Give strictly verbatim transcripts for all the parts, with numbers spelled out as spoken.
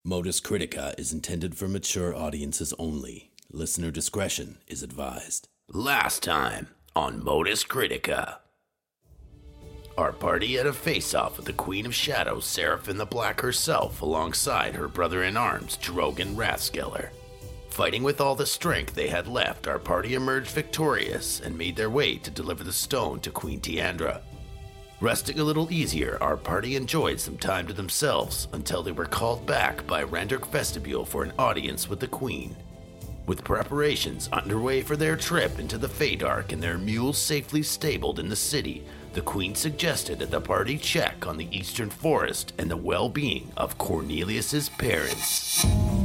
Modus Critica is intended for mature audiences only. Listener discretion is advised. Last time on Modus Critica. Our party had a face-off with the Queen of Shadows, Seraphine the Black herself, alongside her brother-in-arms, Drogon Rathskeller. Fighting with all the strength they had left, our party emerged victorious and made their way to deliver the stone to Queen Tiandra. Resting a little easier, our party enjoyed some time to themselves until they were called back by Randurk Vestibule for an audience with the Queen. With preparations underway for their trip into the Feydark and their mules safely stabled in the city, the Queen suggested that the party check on the Eastern Forest and the well-being of Cornelius's parents.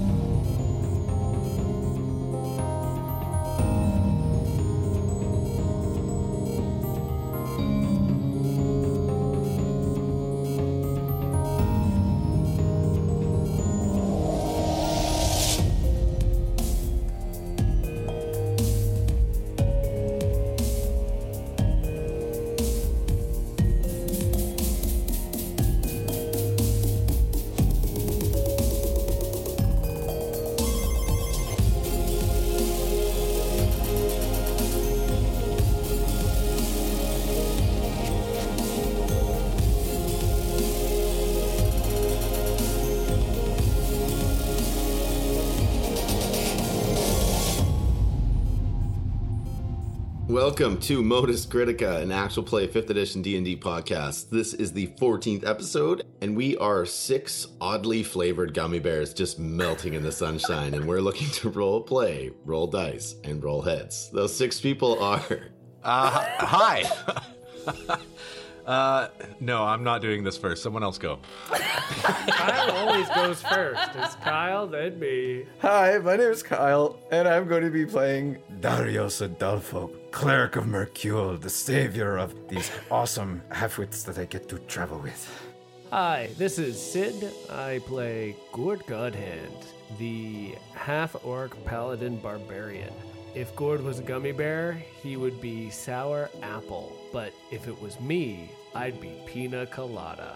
Welcome to Modus Critica, an actual play fifth edition D and D podcast. This is the fourteenth episode, and we are six oddly flavored gummy bears just melting in the sunshine, and we're looking to roll play, roll dice, and roll heads. Those six people are... Uh, hi! uh, no, I'm not doing this first. Someone else go. Kyle always goes first. It's Kyle, then me. Hi, my name is Kyle, and I'm going to be playing Darius Adolfo, Cleric of Mercule, the savior of these awesome half-wits that I get to travel with. Hi, this is Sid. I play Gord Godhand, the half-orc paladin barbarian. If Gord was a gummy bear, he would be sour apple. But if it was me, I'd be pina colada.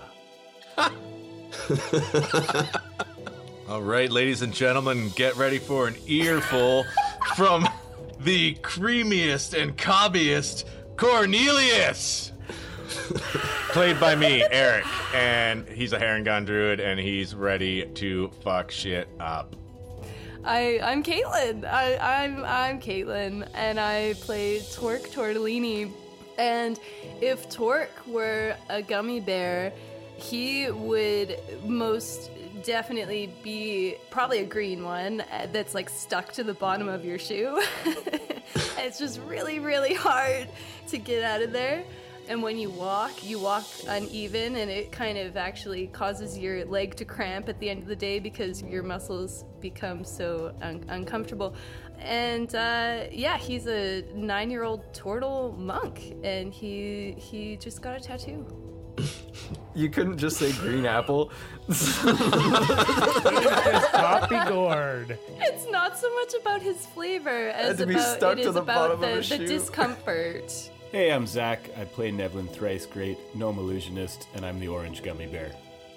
All right, ladies and gentlemen, get ready for an earful from the creamiest and cobbiest Cornelius! Played by me, Eric, and he's a Harengon druid, and he's ready to fuck shit up. I, I'm Caitlin. I, I'm I'm Caitlin, and I play Torque Tortellini. And if Torque were a gummy bear, he would most definitely be probably a green one that's like stuck to the bottom of your shoe. It's just really, really hard to get out of there. And when you walk, you walk uneven, and it kind of actually causes your leg to cramp at the end of the day because your muscles become so un- uncomfortable. And uh, yeah, he's a nine-year-old turtle monk, and he he just got a tattoo. You couldn't just say green apple. Just copy Gord. It's not so much about his flavor as to be about stuck it to is the about bottom of the, a the shoe. discomfort. Hey, I'm Zach. I play Nevlin Thrice Great, Gnome Illusionist, and I'm the orange gummy bear.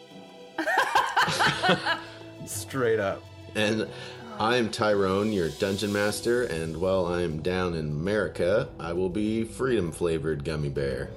Straight up. And I'm Tyrone, your dungeon master, and while I'm down in America, I will be freedom-flavored gummy bear.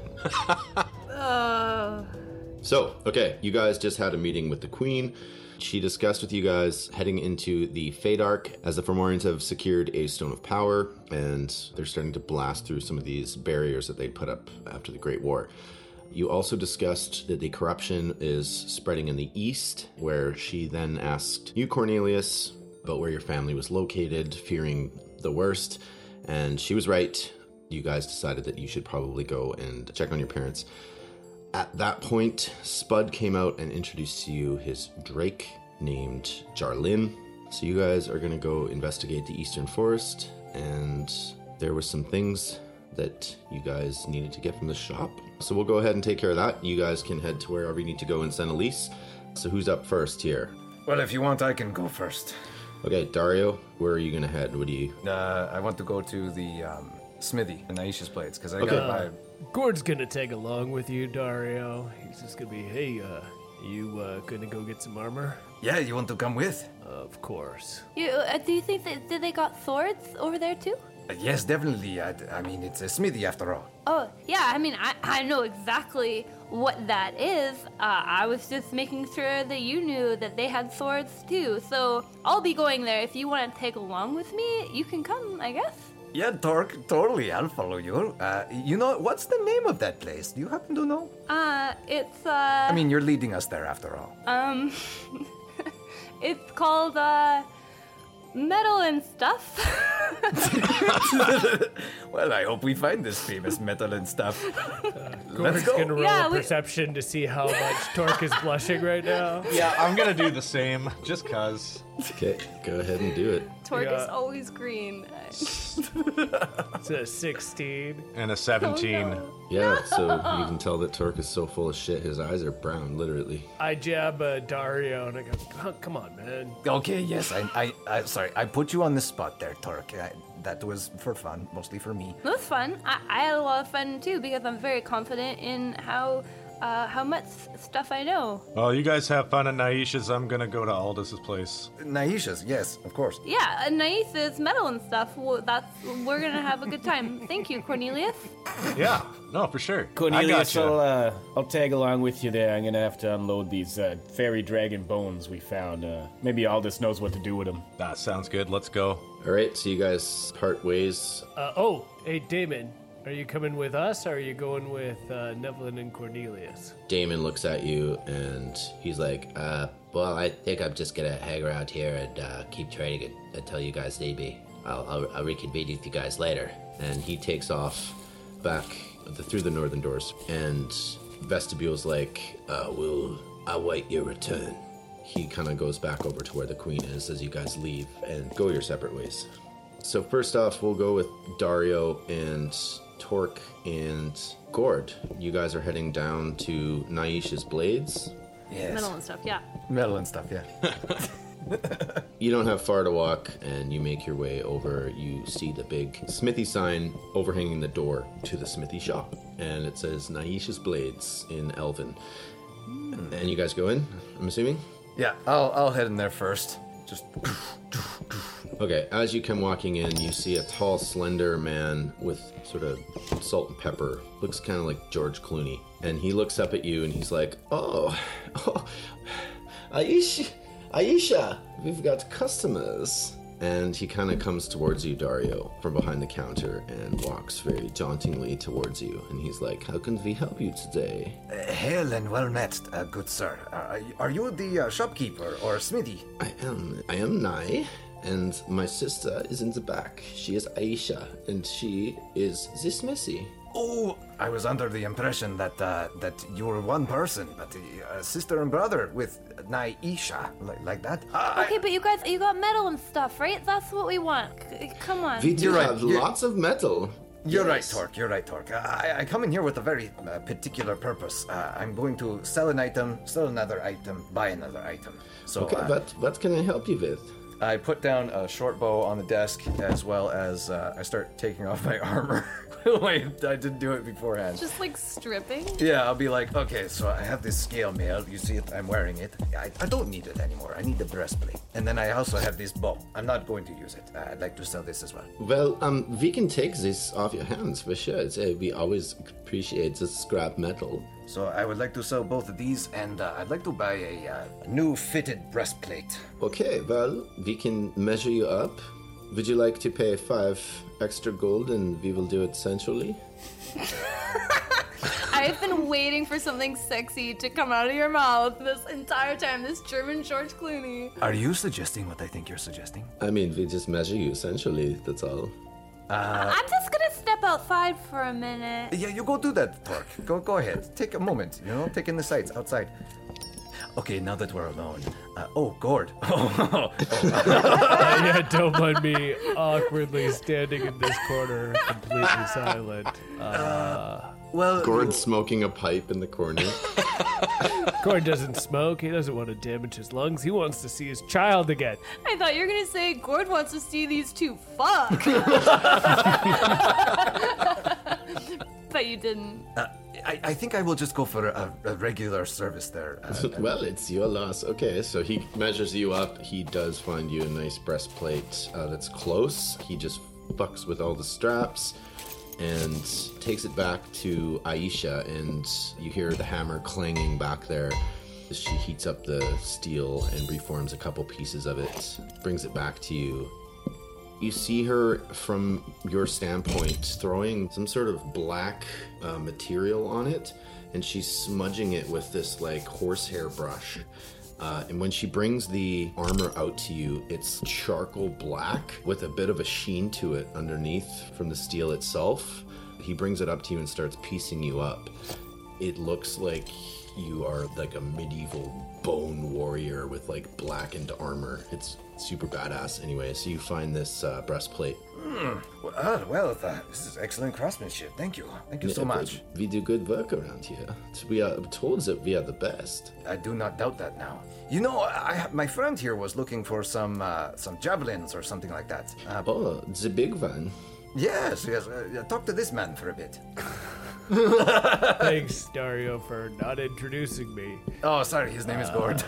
uh... So, okay, you guys just had a meeting with the Queen. She discussed with you guys heading into the Feydark as the Fomorians have secured a Stone of Power, and they're starting to blast through some of these barriers that they put up after the Great War. You also discussed that the corruption is spreading in the east, where she then asked you, Cornelius, about where your family was located, fearing the worst, and she was right. You guys decided that you should probably go and check on your parents. At that point, Spud came out and introduced to you his Drake named Jarlin. So you guys are going to go investigate the Eastern Forest, and there were some things that you guys needed to get from the shop. So we'll go ahead and take care of that. You guys can head to wherever you need to go and send Elise. So who's up first here? Well, if you want, I can go first. Okay, Dario, where are you going to head? What do you... Uh, I want to go to the um, smithy in Aisha's Blades, because I Okay. got my... Gord's gonna tag along with you, Dario. He's just gonna be, hey, uh, You uh, gonna go get some armor? Yeah, you want to come with? Of course. You, uh, do you think that, that they got swords over there too? Uh, yes, definitely. I, I mean, it's a smithy after all. Oh, yeah, I mean, I, I know exactly what that is. Uh, I was just making sure that you knew that they had swords too. So I'll be going there. If you want to take along with me, you can come, I guess. Yeah, Torque, totally. I'll follow you. Uh, you know, what's the name of that place? Do you happen to know? Uh, it's, uh... I mean, you're leading us there after all. Um... it's called, uh... Metal and Stuff. Well, I hope we find this famous metal and stuff. Uh, Gord's go. gonna roll Yeah, a we- perception to see how much Torque is blushing right now. Yeah, I'm gonna do the same, just cause. Okay, go ahead and do it. Torque Yeah. is always green. It's a sixteen. And a seventeen. Oh, no. Yeah, so you can tell that Torque is so full of shit, his eyes are brown, literally. I jab uh, Dario and I go, "Oh, come on, man. Okay, yes, I, I, I, sorry, I put you on the spot there, Torque. I, that was for fun, mostly for me. It was fun. I, I had a lot of fun too because I'm very confident in how uh, how much stuff I know. Well, you guys have fun at Naisha's. I'm gonna go to Aldous' place. Naisha's, yes, of course. Yeah, and nice is metal and stuff. Well, that's we're gonna have a good time. Thank you, Cornelius. Yeah, no, for sure. Cornelius, I I'll, gotcha. uh, I'll tag along with you there. I'm gonna have to unload these uh, fairy dragon bones we found. Uh, maybe Aldous knows what to do with them. That sounds good. Let's go. All right, so you guys part ways. Uh, oh, hey, Damon. Are you coming with us, or are you going with uh, Nevlin and Cornelius? Damon looks at you and he's like, uh, well, I think I'm just gonna hang around here and uh, keep trading it until you guys need me. I'll, I'll, I'll reconvene with you guys later. And he takes off back the, through the northern doors. And Vestibule's like, uh, we'll await your return. He kind of goes back over to where the queen is as you guys leave and go your separate ways. So first off, we'll go with Dario and Torque and Gord. You guys are heading down to Naisha's Blades. Yes. Metal and stuff. Yeah. Metal and stuff, yeah. You don't have far to walk, and you make your way over. You see the big smithy sign overhanging the door to the smithy shop, and it says Naisha's Blades in Elven. And you guys go in, I'm assuming? Yeah, I'll, I'll head in there first. Just... Okay, as you come walking in, you see a tall, slender man with sort of salt and pepper. Looks kind of like George Clooney. And he looks up at you and he's like, oh, oh Aisha, Aisha, we've got customers. And he kind of comes towards you, Dario, from behind the counter and walks very jauntingly towards you. And he's like, how can we help you today? Uh, hail and well met, uh, good sir. Uh, are you the uh, shopkeeper or smithy? I am, I am Nai. And my sister is in the back. She is Aisha, and she is this Missy. Oh, I was under the impression that uh, that you were one person, but uh, sister and brother with Naisha, like, like that. Uh, Okay, but you guys, you got metal and stuff, right? That's what we want. C- come on. We do You're right, have you're- lots of metal. You're right, Yes. Torque. You're right, Torque. I, I come in here with a very uh, particular purpose. Uh, I'm going to sell an item, sell another item, buy another item. So Okay, uh, but what can I help you with? I put down a short bow on the desk, as well as uh, I start taking off my armor. Wait, I didn't do it beforehand. Just like stripping. Yeah, I'll be like, okay, so I have this scale mail. You see it? I'm wearing it. I, I don't need it anymore. I need the breastplate. And then I also have this bow. I'm not going to use it. Uh, I'd like to sell this as well. Well, um, we can take this off your hands for sure. It's, uh, we always appreciate the scrap metal. So I would like to sell both of these, and uh, I'd like to buy a uh, new fitted breastplate. Okay, well, we can measure you up. Would you like to pay five extra gold and we will do it centrally? I've been waiting for something sexy to come out of your mouth this entire time. This German George Clooney. Are you suggesting what I think you're suggesting? I mean, we just measure you centrally, that's all. I'm just gonna step outside for a minute. Yeah, you go do that, Torque. Go, go ahead. Take a moment. You know, take in the sights outside. Okay, now that we're alone. Uh, oh, Gord. Uh, yeah, don't mind me awkwardly standing in this corner, completely silent. Uh, Well, Gord's smoking a pipe in the corner. Gord doesn't smoke. He doesn't want to damage his lungs. He wants to see his child again. I thought you were gonna say Gord wants to see these two fuck. But you didn't. Uh, I, I think I will just go for a, a regular service there. Uh, Well, it's your loss. Okay, so he measures you up. He does find you a nice breastplate uh, that's close. He just fucks with all the straps and takes it back to Aisha, and you hear the hammer clanging back there as she heats up the steel and reforms a couple pieces of it, brings it back to you. You see her, from your standpoint, throwing some sort of black uh, material on it, and she's smudging it with this like horsehair brush. Uh, and when she brings the armor out to you, it's charcoal black with a bit of a sheen to it underneath from the steel itself. He brings it up to you and starts piecing you up. It looks like you are like a medieval bone warrior with like blackened armor. It's super badass anyway. So you find this uh, breastplate. Hmm. Well, ah, well uh, this is excellent craftsmanship. Thank you. Thank you so much. We do good work around here. We are told that we are the best. I do not doubt that now. You know, I, my friend here was looking for some uh, some javelins or something like that. Uh, Oh, the big one. yes, yes. Uh, talk to this man for a bit. Thanks, Dario, for not introducing me. Oh, sorry, his name is Gord.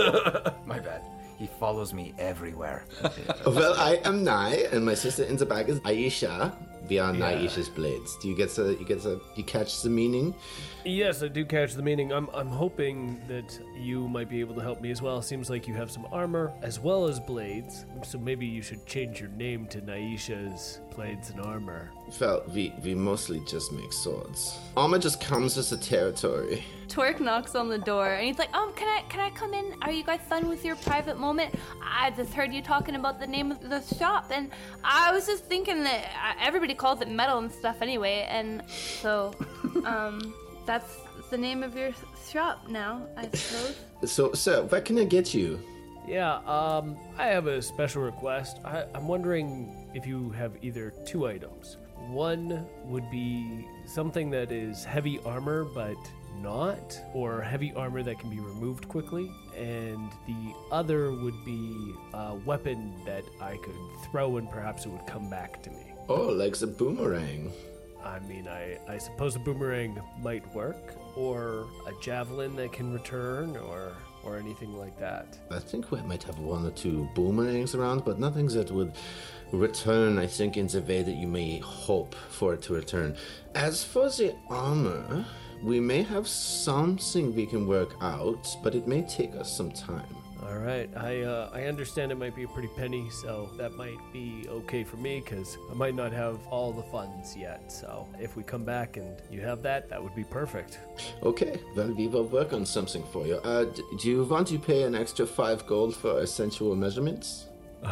My bad. He follows me everywhere. Well, I am Nai, and my sister in the back is Aisha. We are Naisha's blades. Do you get the you get the you catch the meaning? Yes, I do catch the meaning. I'm I'm hoping that you might be able to help me as well. Seems like you have some armor as well as blades, so maybe you should change your name to Naisha's Blades and Armor. Well, we we mostly just make swords. Armor just comes with the territory. Twerk knocks on the door and he's like, um, can I can I come in? Are you guys done with your private moment? I just heard you talking about the name of the shop, and I was just thinking that uh, everybody calls it metal and stuff anyway, and so, um, that's the name of your shop now, I suppose. So, sir, what can I get you? Yeah, um, I have a special request. I, I'm wondering if you have either two items. One would be something that is heavy armor, but not, or heavy armor that can be removed quickly, and the other would be a weapon that I could throw and perhaps it would come back to me. Oh, like the boomerang. I mean, I, I suppose a boomerang might work, or a javelin that can return, or or anything like that. I think we might have one or two boomerangs around, but nothing that would return, I think, in the way that you may hope for it to return. As for the armor, we may have something we can work out, but it may take us some time. All right, I uh, I understand it might be a pretty penny, so that might be okay for me because I might not have all the funds yet. So if we come back and you have that, that would be perfect. Okay, well, we will work on something for you. Uh, d- do you want to pay an extra five gold for essential measurements?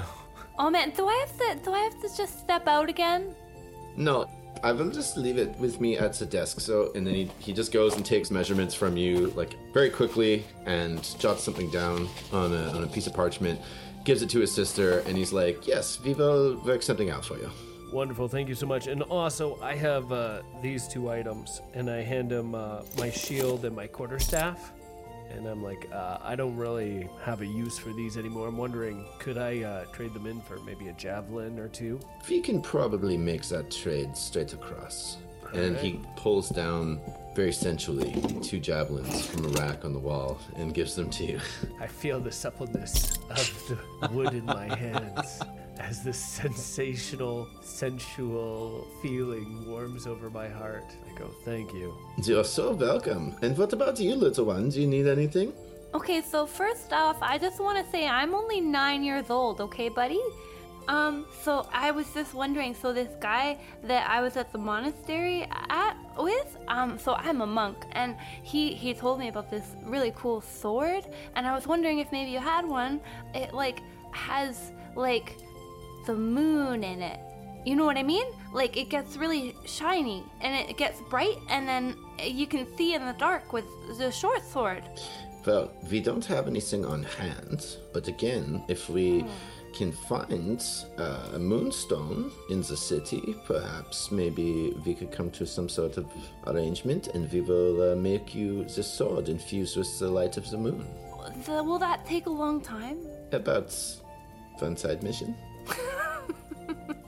Oh man, do I have to do I have to just step out again? No, I will just leave it with me at the desk. So, and then he, he just goes and takes measurements from you, like, very quickly, and jots something down on a, on a piece of parchment, gives it to his sister, and he's like, yes, we will work something out for you. Wonderful, thank you so much. And also, I have uh, these two items, and I hand him uh, my shield and my quarterstaff. And I'm like, uh, I don't really have a use for these anymore. I'm wondering, could I uh, trade them in for maybe a javelin or two? We can probably make that trade straight across. And Alright. he pulls down, very sensually, two javelins from a rack on the wall and gives them to you. I feel the suppleness of the wood in my hands as this sensational, sensual feeling warms over my heart. I go, thank you. You're so welcome. And what about you, little one? Do you need anything? Okay, so first off, I just want to say I'm only nine years old, okay, buddy? Um, so I was just wondering, so this guy that I was at the monastery at with, um, so I'm a monk, and he, he told me about this really cool sword, and I was wondering if maybe you had one. It, like, has, like, the moon in it. You know what I mean? Like, it gets really shiny, and it gets bright, and then you can see in the dark with the short sword. Well, we don't have anything on hand, but again, if we can find uh, a moonstone in the city, perhaps maybe we could come to some sort of arrangement and we will uh, make you the sword infused with the light of the moon. The, will that take a long time? About one side mission.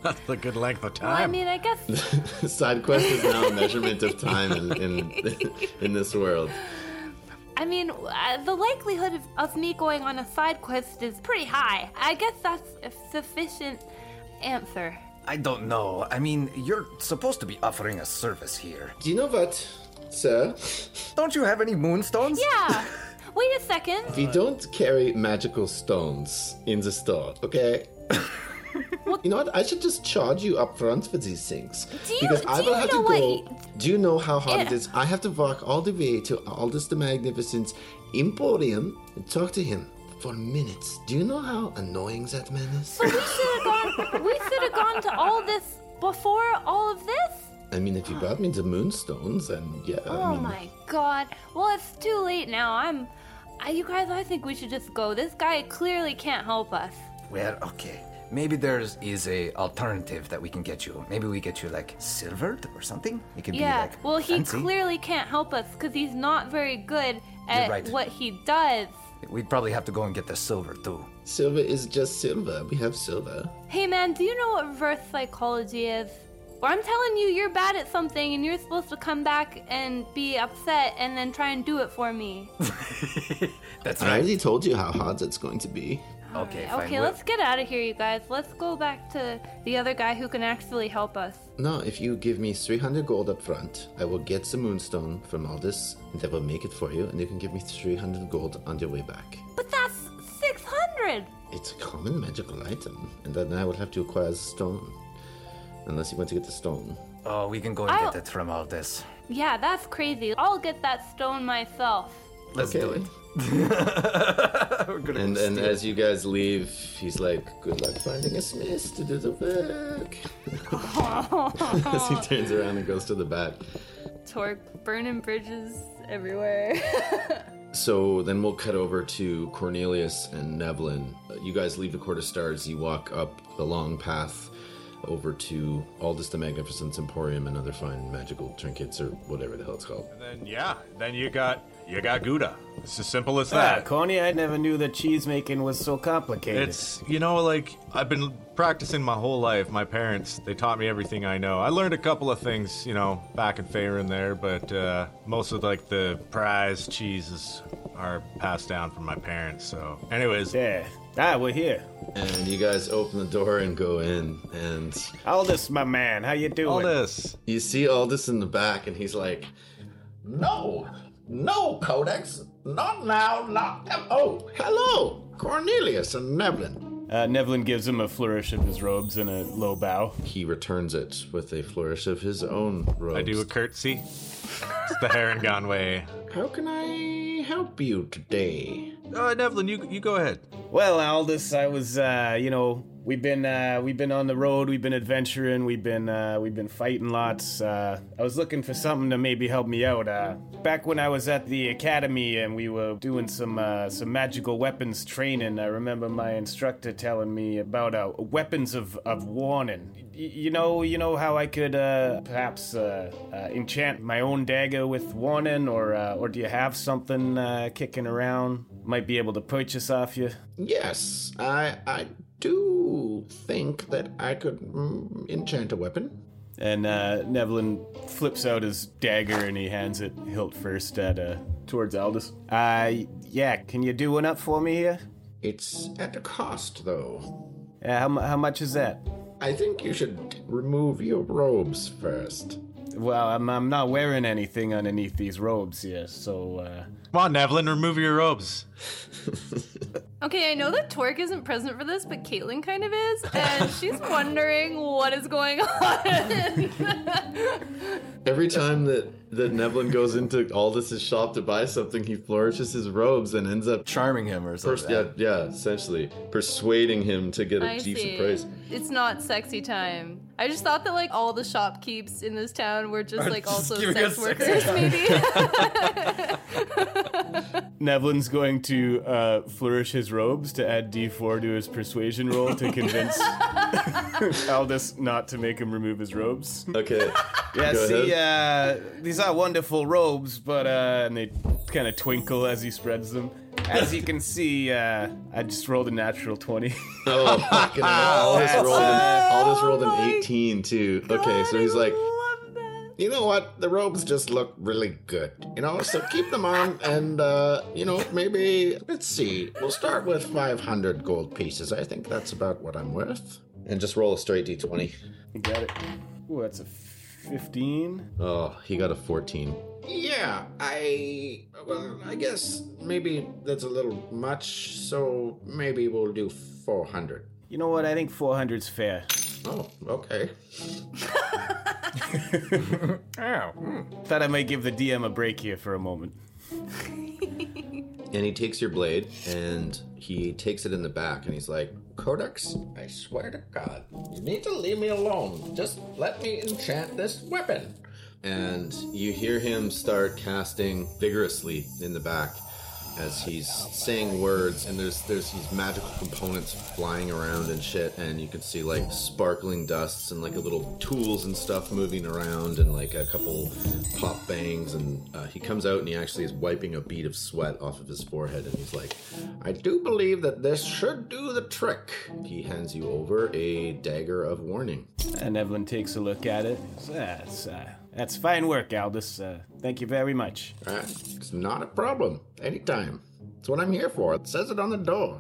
That's a good length of Well, I time. mean, I guess. Side quest is now a measurement of time in in, in this world. I mean, uh, the likelihood of, of me going on a side quest is pretty high. I guess that's a sufficient answer. I don't know. I mean, you're supposed to be offering a service here. Do you know what, sir? Don't you have any moonstones? Yeah. Wait a second. We don't carry magical stones in the store, okay? You know what? I should just charge you up front for these things. Do you- because I do will you have to know go. what- Do you know how hard it Yeah. is? I have to walk all the way to Aldous the Magnificent's Emporium and talk to him for minutes. Do you know how annoying that man is? So we should have gone. We should have gone to all this before all of this. I mean, if you brought me the moonstones, then yeah. I Oh mean, my god. Well, it's too late now. I'm. Uh, you guys, I think we should just go. This guy clearly can't help us. Well, okay. Maybe there is a alternative that we can get you. Maybe we get you like silvered or something. It could Yeah. be like well, he fancy. clearly can't help us because he's not very good at right. what he does. We'd probably have to go and get the silver too. silver is just silver. We have silver. Hey man, do you know what reverse psychology is? Or I'm telling you, you're bad at something and you're supposed to come back and be upset and then try and do it for me. That's I right. already told you how hard it's going to be. Okay, fine. Okay, Well, let's get out of here, you guys. Let's go back to the other guy who can actually help us. No, if you give me three hundred gold up front, I will get the moonstone from Aldous, and I will make it for you, and you can give me three hundred gold on your way back. But that's six hundred! It's a common magical item, and then I will have to acquire the stone. Unless you want to get the stone. Oh, we can go and I'll- get it from all this. Yeah, that's crazy. I'll get that stone myself. Let's do it. We're gonna And go and steal. as you guys leave, he's like, "Good luck finding a smith to do the work." As he turns around and goes to the back. Torque, burning bridges everywhere. So then we'll cut over to Cornelius and Nevlin. Uh, You guys leave the Court of Stars. You walk up the long path over to Aldous the Magnificent's Emporium and other fine magical trinkets or whatever the hell it's called. And then yeah, then you got you got Gouda. It's as simple as Ah, that. Coney, I never knew that cheese making was so complicated. It's, you know, like, I've been practicing my whole life. My parents, they taught me everything I know. I learned a couple of things, you know, back in Faerun there, but uh, most of, like, the prize cheeses are passed down from my parents, so. Anyways, Yeah. Ah, we're here. And you guys open the door and go in, and Aldous, my man, how you doing? all this. you see Aldous in the back, and he's like, "No, no, Codex, not now, not now. Oh, hello, Cornelius and Nevlin." Uh, Nevlin gives him a flourish of his robes and a low bow. He returns it with a flourish of his own robes. I do a curtsy. It's the Harengon way. How can I help you today? Uh, Nevlin, you you go ahead. Well, Aldous, I was, uh, you know, we've been, uh, we've been on the road, we've been adventuring, we've been, uh, we've been fighting lots. Uh, I was looking for something to maybe help me out. Uh, back when I was at the academy and we were doing some, uh, some magical weapons training, I remember my instructor telling me about uh, weapons of, of warning. Y- you know, you know how I could, uh, perhaps, uh, uh, enchant my own dagger with warning, or, uh, or do you have something uh, kicking around? Might be able to purchase off you. Yes, I I do think that I could mm, enchant a weapon. And uh, Nevlin flips out his dagger and he hands it hilt first at uh, towards Aldous. Uh, yeah, can you do one up for me here? It's at a cost, though. Uh, how, mu- how much is that? I think you should remove your robes first. Well, I'm, I'm not wearing anything underneath these robes here, so uh, Come on, Nevlin, remove your robes. Okay, I know that Torque isn't present for this, but Caitlin kind of is, and she's wondering what is going on. Every time that, that Nevlin goes into Aldous' shop to buy something, he flourishes his robes and ends up, Charming him or pers- something. yeah, yeah, essentially persuading him to get a I decent see. price. It's not sexy time. I just thought that like all the shopkeeps in this town were just like also giving sex us sex workers, maybe. Nevlin's going to uh, flourish his robes to add D four to his persuasion roll to convince Aldous not to make him remove his robes. Okay. Yeah, Go see, uh, these are wonderful robes, but, uh, and they kind of twinkle as he spreads them. As you can see, uh, I just rolled a natural twenty. Oh, fucking hell. Aldous rolled an, Aldous rolled an eighteen, too. Okay, so he's like, you know what? The robes just look really good. You know, so keep them on and, uh, you know, maybe, let's see. We'll start with five hundred gold pieces. I think that's about what I'm worth. And just roll a straight d twenty. You got it. Ooh, that's a fifteen. Oh, he got a fourteen. Yeah, I... Well, I guess maybe that's a little much, so maybe we'll do four hundred. You know what? I think four hundred's fair. Oh, okay. Ow. Thought I might give the D M a break here for a moment. And he takes your blade, and he takes it in the back, and he's like, Codex, I swear to God, you need to leave me alone. Just let me enchant this weapon. And you hear him start casting vigorously in the back as he's saying words, and there's there's these magical components flying around and shit, and you can see like sparkling dusts and like a little tools and stuff moving around, and like a couple pop bangs, and uh, he comes out and he actually is wiping a bead of sweat off of his forehead, and he's like, I do believe that this should do the trick. He hands you over a dagger of warning. And Evelyn takes a look at it. That's, uh, that's fine work, Aldous. Uh, thank you very much. Uh, it's not a problem. Anytime. It's what I'm here for. It says it on the door.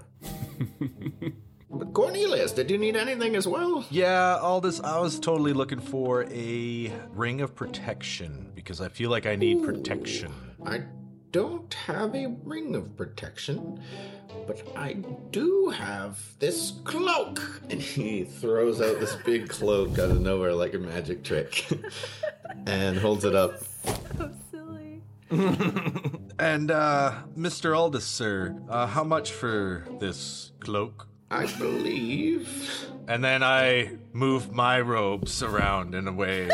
But Cornelius, did you need anything as well? Yeah, Aldous, I was totally looking for a ring of protection because I feel like I need Ooh. protection. I don't have a ring of protection, but I do have this cloak. And he throws out this big cloak out of nowhere like a magic trick and holds it up. So silly. And, uh, Mister Aldous, sir, uh, how much for this cloak? I believe... And then I move my robes around in a way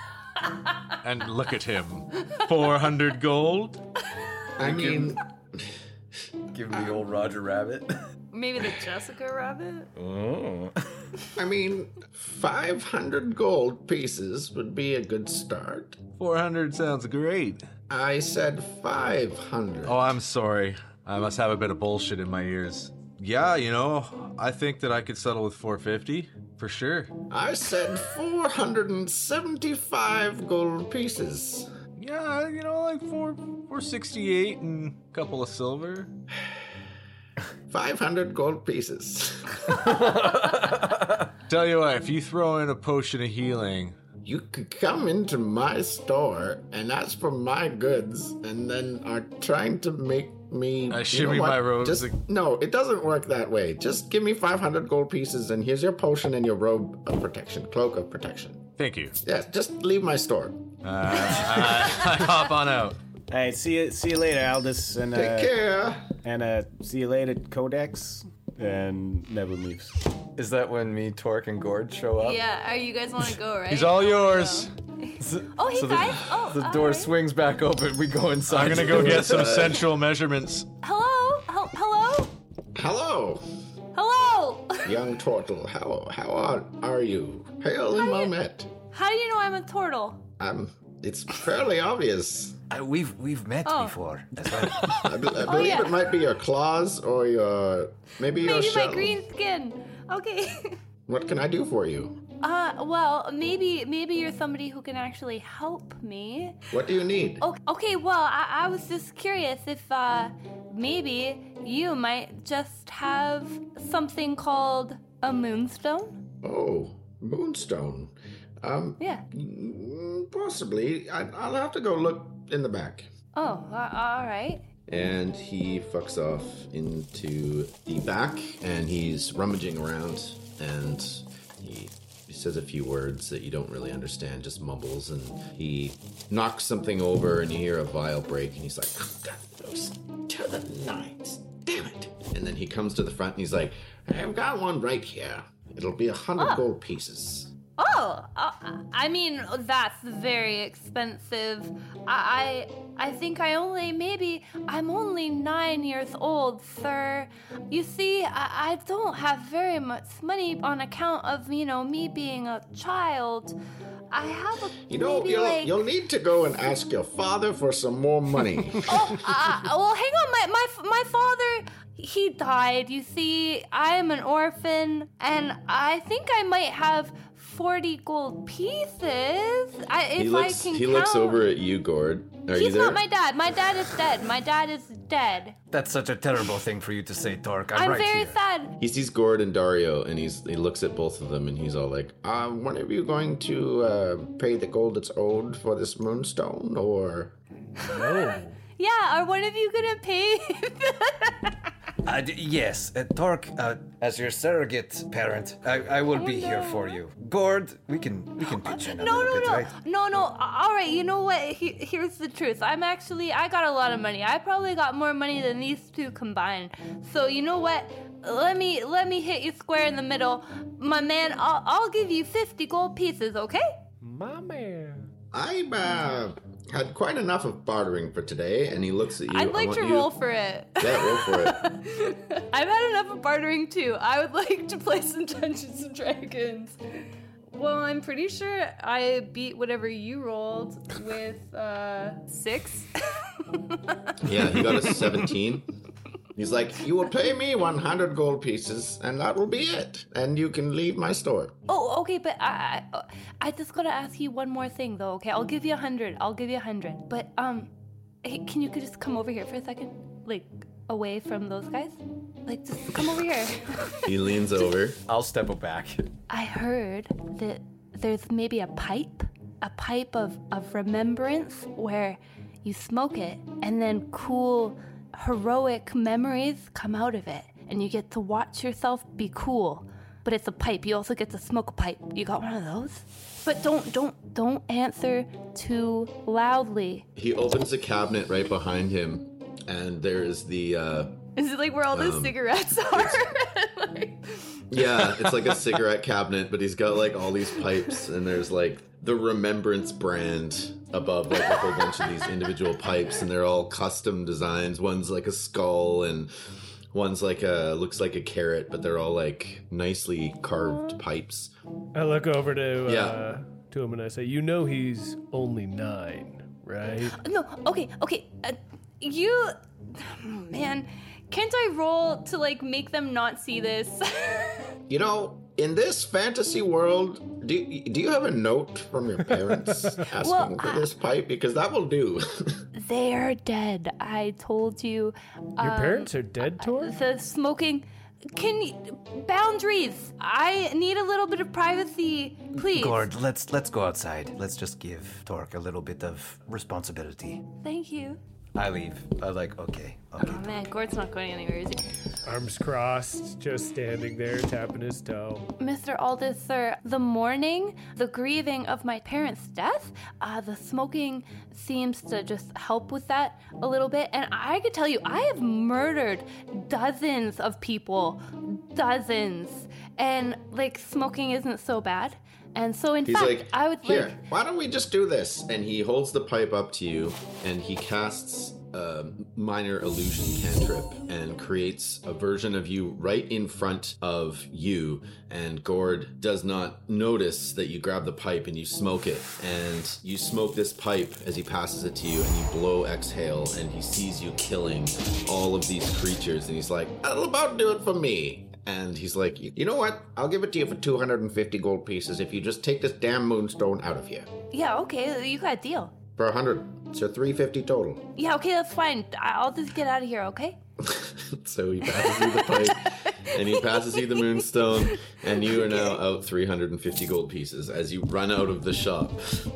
and look at him. four hundred gold? I mean... Give him the old Roger Rabbit. Maybe the Jessica Rabbit? Oh. I mean, five hundred gold pieces would be a good start. four hundred sounds great. I said five hundred. Oh, I'm sorry. I must have a bit of bullshit in my ears. Yeah, you know, I think that I could settle with four fifty, for sure. I said four hundred seventy-five gold pieces. Yeah, you know, like four, four sixty-eight and a couple of silver. five hundred gold pieces. Tell you what, if you throw in a potion of healing... You could come into my store and ask for my goods and then are trying to make me... I you shimmy know what? my robes. Just, no, it doesn't work that way. Just give me five hundred gold pieces and here's your potion and your robe of protection, cloak of protection. Thank you. Yes, just leave my store. Uh, I, I hop on out. All right, see you, see you later, Aldous, and uh, Take care. and uh, see you later, Codex. And never leaves. Is that when me, Torque, and Gord show up? Yeah, are you guys want to go, right? He's all yours. Oh, hey So the- guys. Oh, The all door right. swings back open. We go inside. I'm gonna go get some sensual measurements. Hello? Hel- Hello? Hello, Hello? young turtle. How how are, are you? Hail and well met. How do you know I'm a turtle? Um, it's fairly obvious. Uh, we've we've met Oh. before as well. I, be- I believe yeah. it might be your claws or your maybe your Maybe shell. my green skin. Okay. What can I do for you? Uh, well, maybe maybe you're somebody who can actually help me. What do you need? Okay, okay well, I, I was just curious if uh, maybe you might just have something called a moonstone. Oh, moonstone. Um, Yeah. mm, possibly. I, I'll have to go look in the back. Oh, uh, all right. And he fucks off into the back, and he's rummaging around, and he, he says a few words that you don't really understand, just mumbles, and he knocks something over, and you hear a vial break, and he's like, "That goes to the nines, damn it!" And then he comes to the front, and he's like, "I've got one right here. It'll be a hundred Oh. gold pieces." Oh, uh, I mean that's very expensive. I, I I think I only maybe I'm only nine years old, sir. You see, I, I don't have very much money on account of you know me being a child. I have a You know, maybe you'll, like. you'll need to go and ask your father for some more money. Oh, uh, well, hang on. My my my father, he died. You see, I am an orphan, and I think I might have forty gold pieces. I, if he looks, I can he count. looks over at you, Gord. Are you He's there? not my dad. My dad is dead. My dad is dead. That's such a terrible thing for you to say, Torque. I'm, I'm right very here. sad. He sees Gord and Dario, and he's he looks at both of them, and he's all like, uh, when are you going to uh, pay the gold that's owed for this moonstone, or... Yeah, are one of you gonna pay? Uh, d- yes, uh, Torque, uh, as your surrogate parent, I, I will be here for you. Gord, we can we can pitch in a No, little no, bit, no, right? no, no. All right, you know what? He, here's the truth. I'm actually, I got a lot of money. I probably got more money than these two combined. So you know what? Let me let me hit you square in the middle, my man. I'll I'll give you fifty gold pieces, okay? My man. I've uh, had quite enough of bartering for today, and he looks at you. I'd I like want to you- roll for it. Yeah, roll for it. I've had enough of bartering too. I would like to play some Dungeons and Dragons. Well, I'm pretty sure I beat whatever you rolled with uh, six. Yeah, he got a seventeen. He's like, you will pay me one hundred gold pieces, and that will be it. And you can leave my store. Oh, okay, but I, I, I just gotta ask you one more thing, though. Okay, I'll give you a hundred. I'll give you a hundred. But um, hey, can you just come over here for a second, like away from those guys? Like, just come over here. He leans over. I'll step back. I heard that there's maybe a pipe, a pipe of of remembrance where you smoke it, and then cool, heroic memories come out of it, and you get to watch yourself be cool. But it's a pipe. You also get to smoke a pipe. You got one of those? But don't, don't, don't answer too loudly. He opens a cabinet right behind him, and there's the, uh, Is it like where all the Um, cigarettes are? Like, yeah, it's like a cigarette cabinet, but he's got like all these pipes, and there's like the Remembrance brand above like a whole bunch of these individual pipes, and they're all custom designs. One's like a skull, and one's like a, looks like a carrot, but they're all like nicely carved pipes. I look over to uh, Yeah. to him and I say, "You know he's only nine, right?" no, okay, okay. Uh, you, man, can't I roll to like make them not see this? You know, in this fantasy world, do, do you have a note from your parents asking Well, for this pipe? Because that will do. They're dead. I told you. Your um, parents are dead, Tor? The smoking. Can you, boundaries? I need a little bit of privacy, please. Gord, let's let's go outside. Let's just give Torque a little bit of responsibility. Thank you. I leave. I'm like, okay, okay. Oh man, Gord's not going anywhere, is he? Arms crossed, just standing there, tapping his toe. Mister Aldous, sir, the mourning, the grieving of my parents' death, uh, the smoking seems to just help with that a little bit. And I could tell you, I have murdered dozens of people, dozens. And, like, smoking isn't so bad. And so, in He's fact, like, I would here, like... why don't we just do this? And he holds the pipe up to you, and he casts a minor illusion cantrip and creates a version of you right in front of you. And Gord does not notice that you grab the pipe and you smoke it. And you smoke this pipe as he passes it to you, and you blow exhale, and he sees you killing all of these creatures, and he's like, that'll about do it for me. And he's like, you know what? I'll give it to you for two hundred fifty gold pieces if you just take this damn moonstone out of here. Yeah, okay, you got a deal. For one hundred. So three hundred fifty total. Yeah, okay, that's fine. I- I'll just get out of here, okay? So he passes you the pipe, and he passes you the moonstone, and you are now out three hundred fifty gold pieces as you run out of the shop.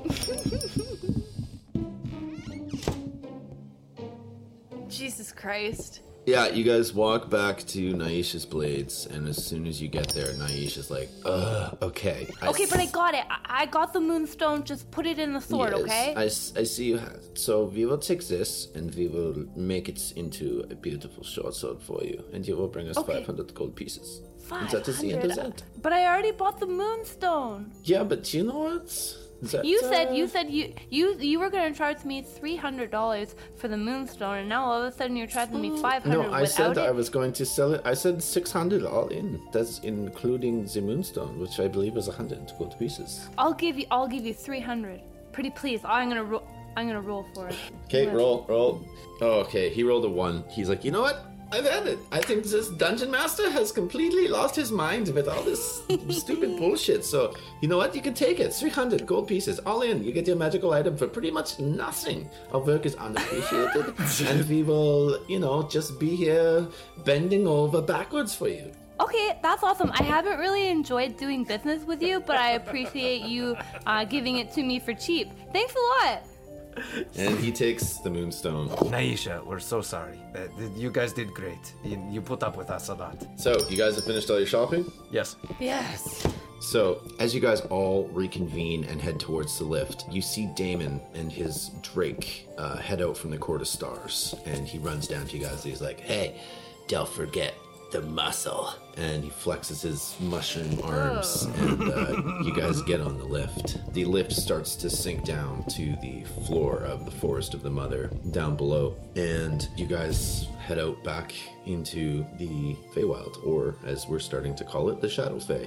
Jesus Christ. Yeah, you guys walk back to Naisha's Blades, and as soon as you get there, Naisha's like, ugh, okay. I Okay, but I s- got it. I, I got the moonstone. Just put it in the sword, Yes, okay? I, s- I see you have. So we will take this, and we will make it into a beautiful short sword for you, and you will bring us Okay. five hundred gold pieces. And five that is the end of hundred. that. But I already bought the moonstone. Yeah, but you know what? Is that, You uh, said you said you you you were gonna charge me three hundred dollars for the moonstone, and now all of a sudden you're charging me five hundred. No, I without said it? I was going to sell it. I said six hundred all in. That's including the moonstone, which I believe is one hundred gold pieces. I'll give you. I'll give you three hundred. Pretty please. I'm gonna roll. I'm gonna roll for it. Okay, Yeah. roll, roll. Oh, okay, he rolled a one. He's like, you know what? I've had it. I think this dungeon master has completely lost his mind with all this stupid bullshit. So, you know what? You can take it. three hundred gold pieces, all in. You get your magical item for pretty much nothing. Our work is unappreciated. And we will, you know, just be here bending over backwards for you. Okay, that's awesome. I haven't really enjoyed doing business with you, but I appreciate you uh, giving it to me for cheap. Thanks a lot. And he takes the moonstone. Naisha, we're so sorry. Uh, th- you guys did great. You, you put up with us a lot. So, you guys have finished all your shopping? Yes. Yes. So, as you guys all reconvene and head towards the lift, you see Damon and his Drake uh, head out from the Court of Stars. And he runs down to you guys. He's like, hey, don't forget the muscle. And he flexes his mushroom arms. And uh, you guys get on the lift. The lift starts to sink down to the floor of the Forest of the Mother down below. And you guys head out back into the Feywild, or as we're starting to call it, the Shadow Fae.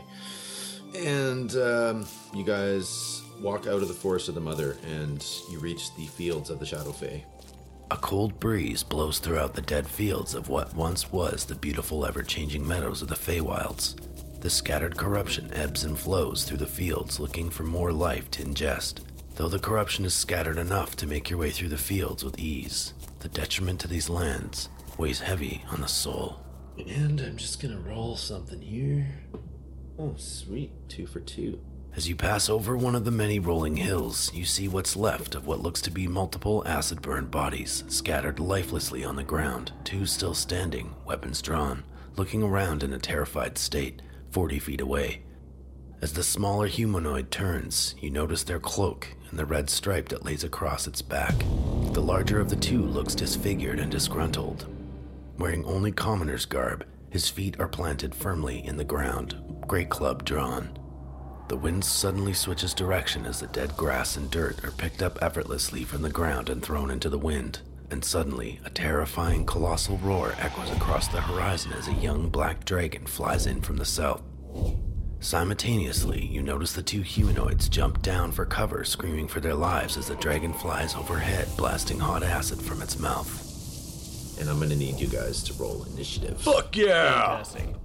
And um, you guys walk out of the Forest of the Mother, and you reach the fields of the Shadow Fae. A cold breeze blows throughout the dead fields of what once was the beautiful ever-changing meadows of the Feywilds. The scattered corruption ebbs and flows through the fields looking for more life to ingest. Though the corruption is scattered enough to make your way through the fields with ease, the detriment to these lands weighs heavy on the soul. And I'm just gonna roll something here. Oh, sweet. Two for two. As you pass over one of the many rolling hills, you see what's left of what looks to be multiple acid-burned bodies scattered lifelessly on the ground, two still standing, weapons drawn, looking around in a terrified state, forty feet away. As the smaller humanoid turns, you notice their cloak and the red stripe that lays across its back. The larger of the two looks disfigured and disgruntled. Wearing only commoner's garb, his feet are planted firmly in the ground, great club drawn. The wind suddenly switches direction as the dead grass and dirt are picked up effortlessly from the ground and thrown into the wind, and suddenly a terrifying colossal roar echoes across the horizon as a young black dragon flies in from the south. Simultaneously, you notice the two humanoids jump down for cover, screaming for their lives as the dragon flies overhead, blasting hot acid from its mouth. And I'm gonna need you guys to roll initiative. Fuck yeah! Fantastic.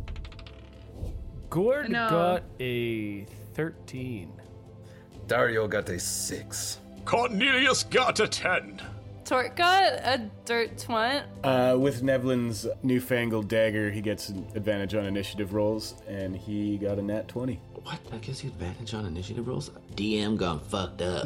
Gord No. got a thirteen. Dario got a six. Cornelius got a ten. Torque got a dirt twant. Uh, with Nevlin's newfangled dagger, he gets an advantage on initiative rolls, and he got a nat twenty. What? That gives you advantage on initiative rolls? D M gone fucked up.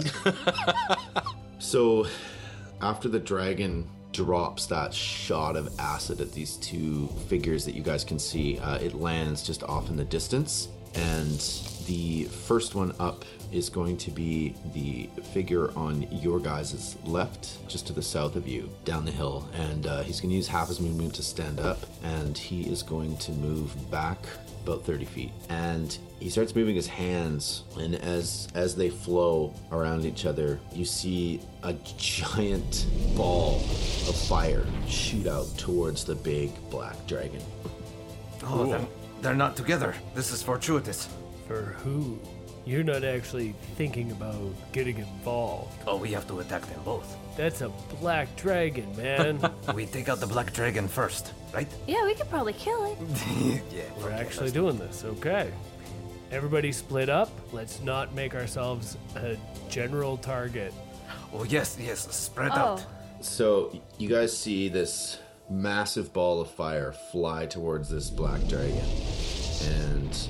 So, after the dragon drops that shot of acid at these two figures that you guys can see, uh, it lands just off in the distance. And the first one up is going to be the figure on your guys' left, just to the south of you, down the hill. And uh, he's going to use half his movement to stand up, and he is going to move back about thirty feet. And he starts moving his hands, and as as they flow around each other, you see a giant ball of fire shoot out towards the big black dragon. Oh, they're, they're not together. This is fortuitous. For who? You're not actually thinking about getting involved. Oh, we have to attack them both. That's a black dragon, man. We take out the black dragon first, right? Yeah, we could probably kill it. Yeah. We're actually doing this, okay. Everybody split up. Let's not make ourselves a general target. Oh, yes, yes. Spread Oh, out. So you guys see this massive ball of fire fly towards this black dragon, and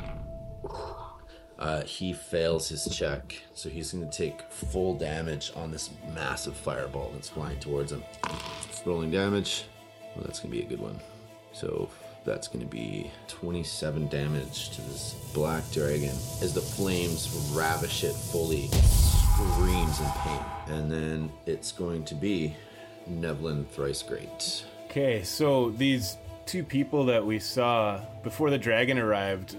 uh, he fails his check, so he's going to take full damage on this massive fireball that's flying towards him. Rolling damage. Well, that's going to be a good one. So that's going to be twenty-seven damage to this black dragon as the flames ravish it fully. Screams in pain. And then it's going to be Nevlin Thrice Great. Okay, so these two people that we saw before the dragon arrived,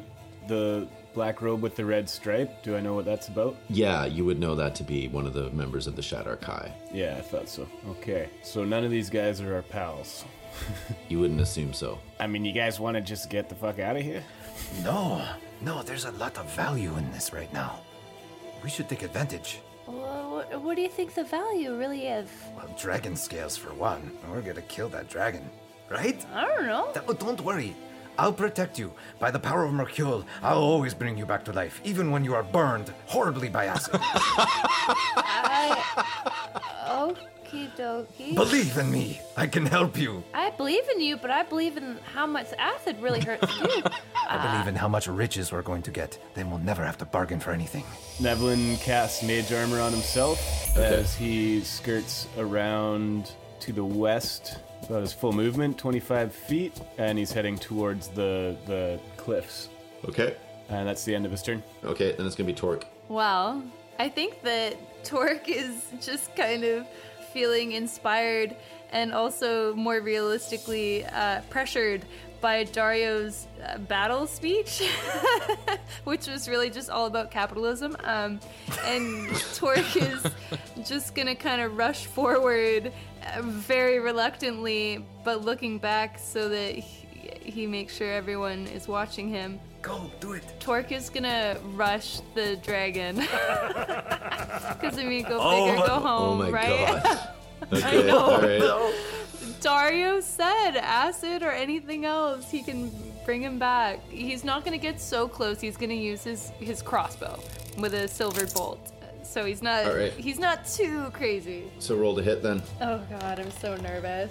the black robe with the red stripe, do I know what that's about? Yeah, you would know that to be one of the members of the Shadar Kai. Yeah, I thought so. Okay, so none of these guys are our pals. You wouldn't assume so. I mean, you guys want to just get the fuck out of here? No, no, there's a lot of value in this right now. We should take advantage. Well, what, what do you think the value really is? Well, dragon scales for one. We're gonna kill that dragon, right? I don't know. Th- oh, don't worry. I'll protect you. By the power of Mercule, I'll always bring you back to life, even when you are burned horribly by acid. I... Okie dokie. Believe in me. I can help you. I believe in you, but I believe in how much acid really hurts too. I believe in how much riches we're going to get. Then we'll never have to bargain for anything. Nevlin casts mage armor on himself Okay. as he skirts around to the west, about his full movement, twenty-five feet, and he's heading towards the the cliffs. Okay. And that's the end of his turn. Okay, then it's gonna be Torque. Wow. I think that Torque is just kind of feeling inspired and also more realistically uh, pressured by Dario's uh, battle speech, which was really just all about capitalism. Um, and Torque is just gonna kind of rush forward uh, very reluctantly, but looking back so that he, he makes sure everyone is watching him. Go, do it. Torque is gonna rush the dragon. Because, I mean, go Oh, big or go home, Oh my right? god. Okay, know. alright. Dario said acid or anything else, he can bring him back. He's not gonna get so close. He's gonna use his, his crossbow with a silver bolt. So he's not All right. he's not too crazy. So roll to hit then. Oh god, I'm so nervous.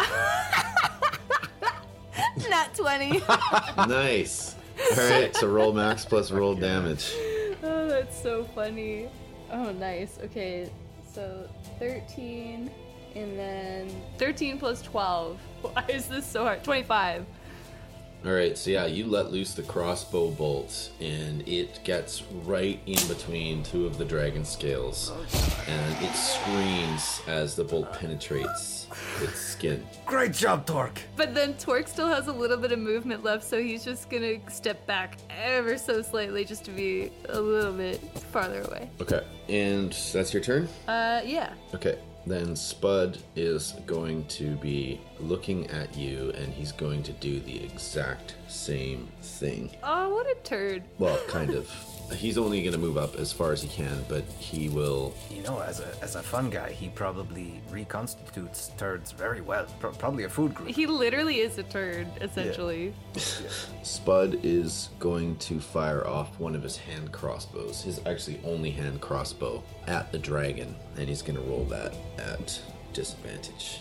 Nat twenty. Nice. Alright, so roll max plus roll damage. Oh, that's so funny. Oh, nice. Okay, so thirteen, and then thirteen plus twelve. Why is this so hard? twenty-five. Alright, so yeah, you let loose the crossbow bolt, and it gets right in between two of the dragon scales. And it screams as the bolt penetrates its skin. Great job, Torque. But then Torque still has a little bit of movement left, so he's just gonna step back ever so slightly just to be a little bit farther away. Okay, and that's your turn? Uh, yeah. Okay, then Spud is going to be looking at you, and he's going to do the exact same thing. Oh, what a turd. Well, kind of. He's only going to move up as far as he can, but he will... You know, as a as a fun guy, he probably reconstitutes turds very well. Pro- probably a food group. He literally is a turd, essentially. Spud is going to fire off one of his hand crossbows, his actually only hand crossbow, at the dragon, and he's going to roll that at disadvantage.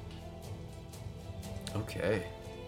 Okay.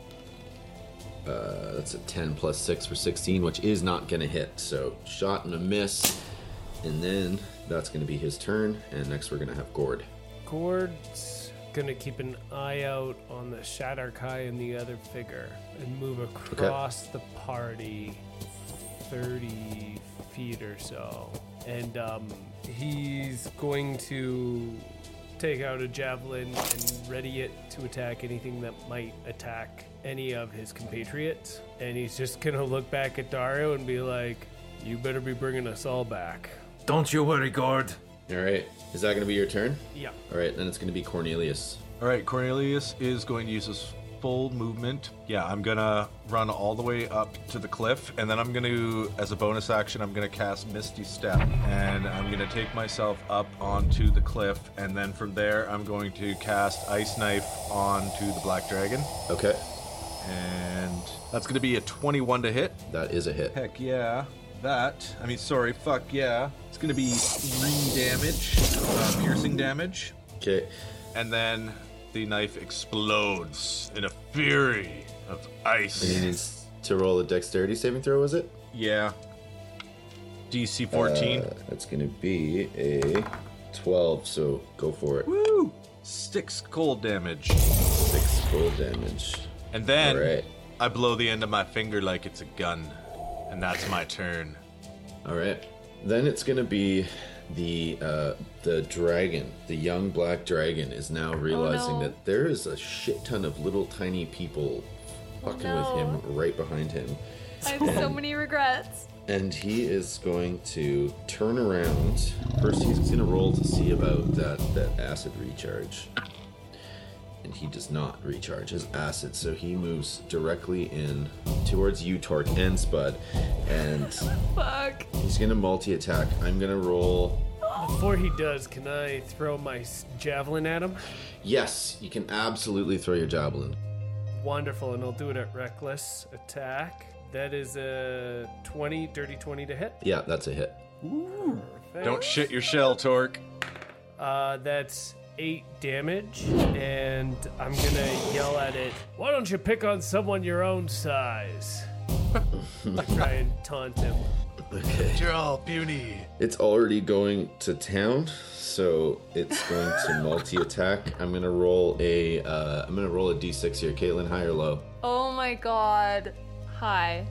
Uh, that's a ten plus six for sixteen, which is not going to hit. So, shot and a miss. And then that's going to be his turn. And next we're going to have Gord. Gord's gonna keep an eye out on the Shadar Kai and the other figure and move across the party thirty feet or so. And um, he's going to take out a javelin and ready it to attack anything that might attack any of his compatriots. And he's just gonna look back at Dario and be like, you better be bringing us all back. Don't you worry, Gord. All right. Is that going to be your turn? Yeah. All right. Then it's going to be Cornelius. All right, Cornelius is going to use his full movement. Yeah, I'm going to run all the way up to the cliff, and then I'm going to, as a bonus action, I'm going to cast Misty Step, and I'm going to take myself up onto the cliff, and then from there, I'm going to cast Ice Knife onto the Black Dragon, Okay. and that's going to be a twenty-one to hit. That is a hit. Heck yeah. That, I mean, sorry, fuck yeah. It's going to be three damage, uh, piercing damage. Okay. And then the knife explodes in a fury of And he ice. needs to roll a dexterity saving throw, was it? Yeah. D C fourteen. Uh, that's going to be a twelve, so go for it. Woo! Six cold damage. Six full damage. And then All right. I blow the end of my finger like it's a gun. And that's my turn. All right. Then it's going to be the uh, the dragon. The young black dragon is now realizing no. that there is a shit ton of little tiny people fucking no. with him right behind him. I have so many regrets. And he is going to turn around. First, he's going to roll to see about that, that acid recharge. And he does not recharge his acid, so he moves directly in towards you, Torque, and Spud. And Fuck. he's going to multi-attack. I'm going to roll... Before he does, can I throw my s- javelin at him? Yes, you can absolutely throw your javelin. Wonderful, and I'll do it at reckless attack. That is a twenty, dirty twenty to hit. Yeah, that's a hit. Ooh. Don't shit your shell, Torque. Uh, that's eight damage, and I'm gonna yell at it, why don't you pick on someone your own size? Try and taunt him. Okay. You're all puny. It's already going to town, so it's going to multi-attack. I'm gonna roll a. Uh, I'm gonna roll a d six here. Caitlin, high or low? Oh my god. Hi.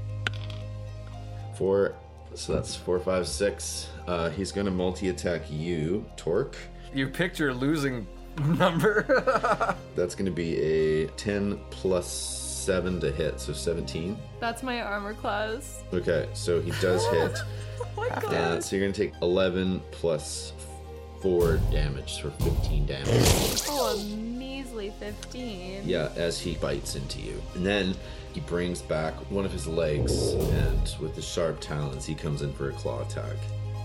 Four. So that's four, five, six. Uh, he's gonna multi-attack you, Torque. You picked your losing number. That's gonna be a ten plus seven to hit, so seventeen. That's my armor class. Okay, so he does hit. Oh my god. Uh, so you're gonna take eleven plus four damage for fifteen damage. Oh, a measly fifteen. Yeah, as he bites into you. And then he brings back one of his legs, and with his sharp talons, he comes in for a claw attack.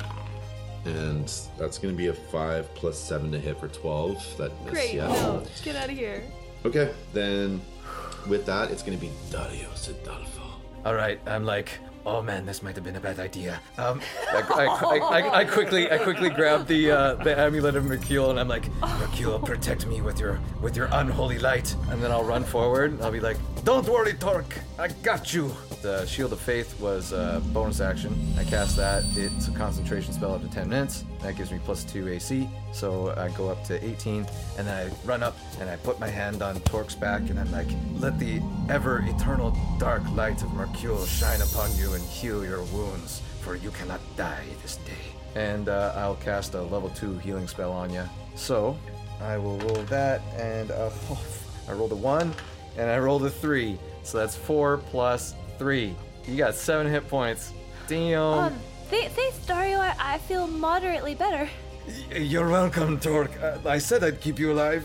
And that's going to be a five plus seven to hit for twelve. That miss, Great, yeah. no, get out of here. Okay, then with that, it's going to be Dario Sidolfo. All right, I'm like, oh man, this might have been a bad idea. Um, I, I, I, I, I quickly, I quickly grab the uh, the amulet of Mercule, and I'm like, Mercule, protect me with your with your unholy light. And then I'll run forward, and I'll be like, don't worry, Torque, I got you. The Shield of Faith was a bonus action. I cast that. It's a concentration spell up to ten minutes. That gives me plus two A C, so I go up to eighteen, and then I run up and I put my hand on Torque's back, and I'm like, let the ever eternal dark light of Mercule shine upon you and heal your wounds, for you cannot die this day. And uh, I'll cast a level two healing spell on you. So I will roll that, and uh, oh, I rolled a one, and I rolled a three, so that's four plus three. You got seven hit points. Damn. Um, th- thanks, Dario. I-, I feel moderately better. You're welcome, Torque. Uh, I said I'd keep you alive.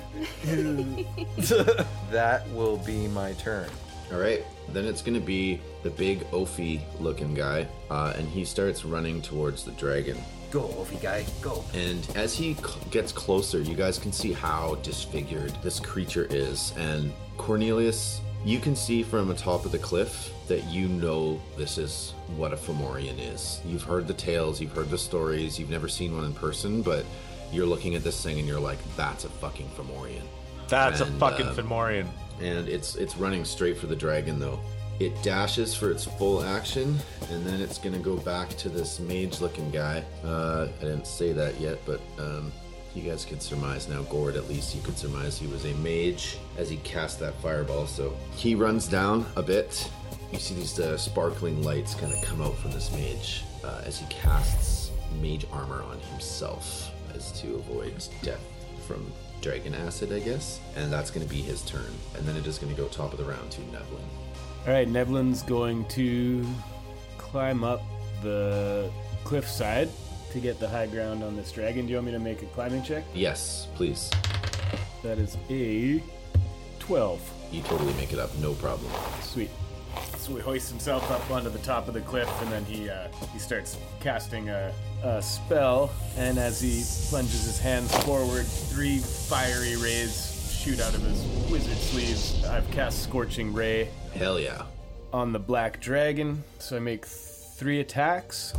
That will be my turn. All right, then it's going to be the big Ophi looking guy, uh, and he starts running towards the dragon. Go, Ophi guy, go. And as he c- gets closer, you guys can see how disfigured this creature is. And Cornelius, you can see from atop of the cliff that you know this is what a Fomorian is. You've heard the tales, you've heard the stories, you've never seen one in person, but you're looking at this thing and you're like, that's a fucking Fomorian. That's And, a fucking uh, Fomorian. And it's it's running straight for the dragon, though. It dashes for its full action, and then it's gonna go back to this mage-looking guy. Uh, I didn't say that yet, but um, you guys could surmise now. Gord, at least you could surmise he was a mage as he cast that fireball. So he runs down a bit. You see these uh, sparkling lights kind of come out from this mage uh, as he casts mage armor on himself as to avoid death from dragon acid, I guess. And that's going to be his turn. And then it is going to go top of the round to Nevlin. All right, Nevlin's going to climb up the cliffside to get the high ground on this dragon. Do you want me to make a climbing check? Yes, please. That is a twelve. You totally make it up, no problem. Sweet. So he hoists himself up onto the top of the cliff, and then he uh, he starts casting a, a spell. And as he plunges his hands forward, three fiery rays shoot out of his wizard sleeves. I've cast Scorching Ray Hell yeah. on the black dragon, so I make three attacks.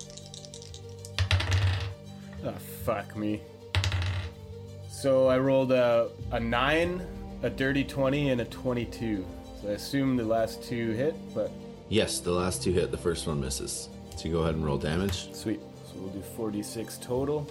Oh, fuck me. So I rolled a, a nine, a dirty twenty, and a twenty-two. So I assume the last two hit, but Yes, the last two hit, the first one misses. So you go ahead and roll damage. sweet. So we'll do forty-six total.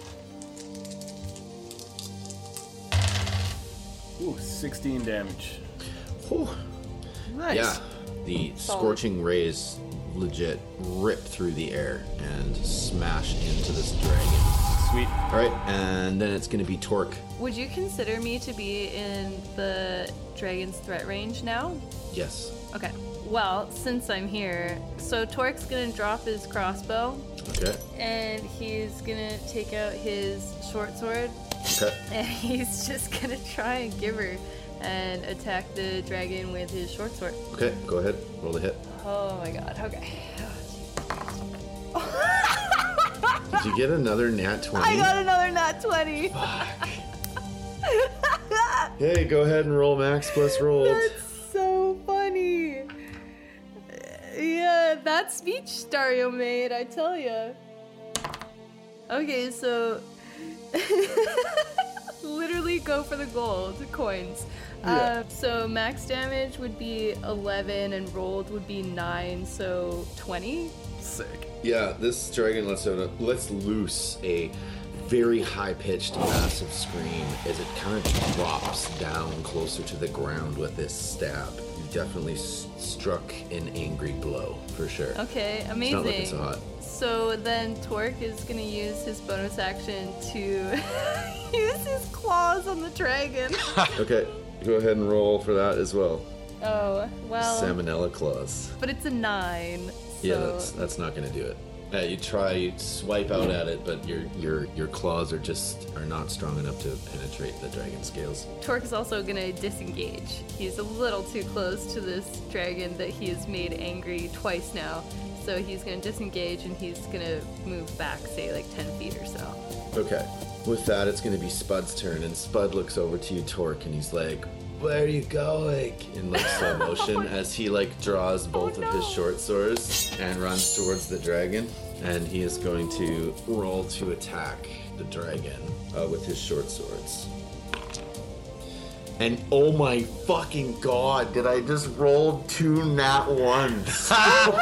Ooh, sixteen damage. Whew. Nice. Yeah, the scorching rays legit rip through the air and smash into this dragon. Sweet. All right, and then it's going to be Torque. Would you consider me to be in the dragon's threat range now? Yes. Okay. well, since I'm here, so Torque's gonna drop his crossbow. Okay. And he's gonna take out his short sword. Okay. And he's just gonna try and give her and attack the dragon with his short sword. Okay, go ahead. Roll the hit. Oh my god, okay. Did you get another nat twenty? I got another nat twenty. Hey, go ahead and roll max plus rolled. That's so funny. Yeah, that speech Dario made, I tell ya. Okay, so literally go for the gold coins. Yeah. Uh, so max damage would be eleven and rolled would be nine, so twenty. Sick. Yeah, this dragon lets out a, lets loose a very high-pitched, massive scream as it kind of drops down closer to the ground with this stab. You definitely s- struck an angry blow, for sure. Okay, It's amazing. not looking so hot. So then Torque is gonna use his bonus action to use his claws on the dragon. Okay, go ahead and roll for that as well. Oh, well. Salmonella claws. But it's a nine. So Yeah, that's that's not gonna do it. Yeah, you try, you swipe out at it, but your your your claws are just are not strong enough to penetrate the dragon scales. Torque is also gonna disengage. He's a little too close to this dragon that he has made angry twice now. So he's gonna disengage and he's gonna move back, say like ten feet or so. Okay. With that, it's gonna be Spud's turn, and Spud looks over to you, Torque, and he's like, "Where are you going?" in like slow motion as he like draws both Oh, of his no. short swords and runs towards the dragon. And he is going to roll to attack the dragon uh, with his short swords. And oh my fucking god, did I just roll two nat ones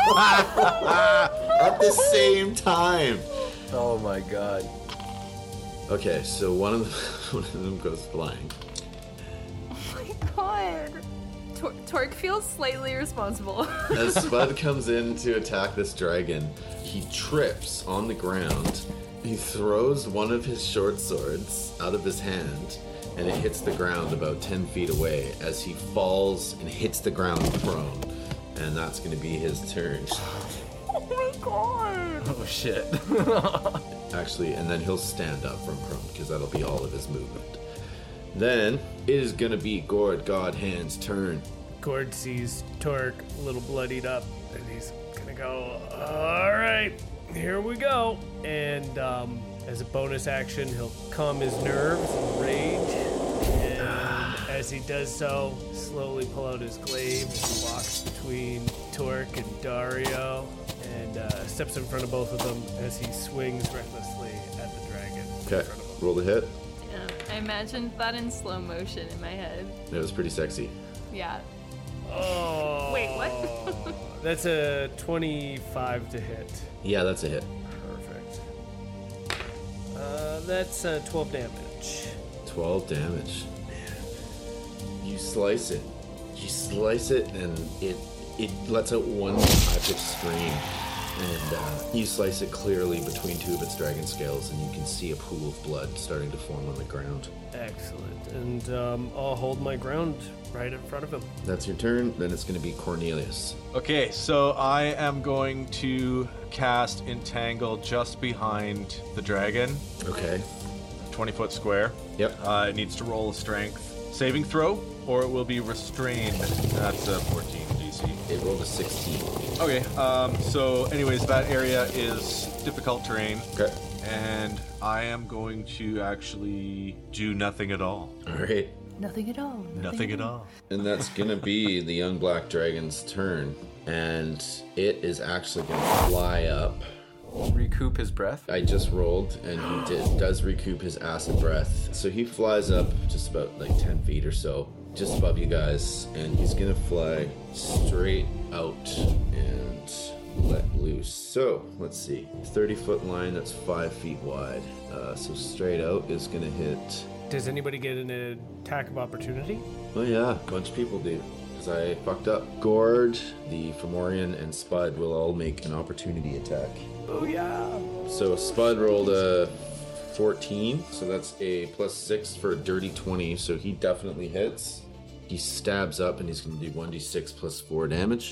at the same time? Oh my god. Okay, so one of them, one of them goes flying. Oh my god. Tor- Torque feels slightly responsible. As Spud comes in to attack this dragon, he trips on the ground. He throws one of his short swords out of his hand, and it hits the ground about ten feet away as he falls and hits the ground prone. And that's going to be his turn. Oh my god. Oh shit. Actually, and then he'll stand up from prone, because that'll be all of his movement. Then, it is going to be Gord Godhand's turn. Gord sees Torque a little bloodied up, and he's gonna go, all right, here we go. And um, as a bonus action, he'll calm his nerves and rage. And as he does so, slowly pull out his glaive and walks between Torque and Dario, and uh, steps in front of both of them as he swings recklessly at the dragon. in Okay, front of him. roll the hit. Yeah, I imagined that in slow motion in my head. It was pretty sexy. Yeah. Oh. Wait, what? That's a twenty-five to hit. Yeah, that's a hit. Perfect. Uh, that's uh, twelve damage. twelve damage. You slice it. You slice it, and it it lets out one high-pitched scream. And uh, you slice it clearly between two of its dragon scales, and you can see a pool of blood starting to form on the ground. Excellent. And um, I'll hold my ground right in front of him. That's your turn. Then it's going to be Cornelius. Okay, so I am going to cast Entangle just behind the dragon, Okay. twenty foot square. Yep. Uh, it needs to roll a strength saving throw, or it will be restrained. That's a fourteen D C. It rolled a sixteen. Okay, um, so anyways, that area is difficult terrain, Okay. and I am going to actually do nothing at all. All right. Nothing at all. Nothing at all. And that's going to be the young black dragon's turn. And it is actually going to fly up. Recoup his breath. I just rolled, and he did, does recoup his acid breath. So he flies up just about like ten feet or so, just above you guys, and he's gonna fly straight out and let loose. So let's see, thirty foot line that's five feet wide. Uh, so straight out is gonna hit. Does anybody get an attack of opportunity? Oh yeah, a bunch of people do. Because I fucked up. Gord, the Fomorian, and Spud will all make an opportunity attack. Oh yeah. So Spud rolled a fourteen, so that's a plus six for a dirty twenty, so he definitely hits. He stabs up and he's going to do one d six plus four damage.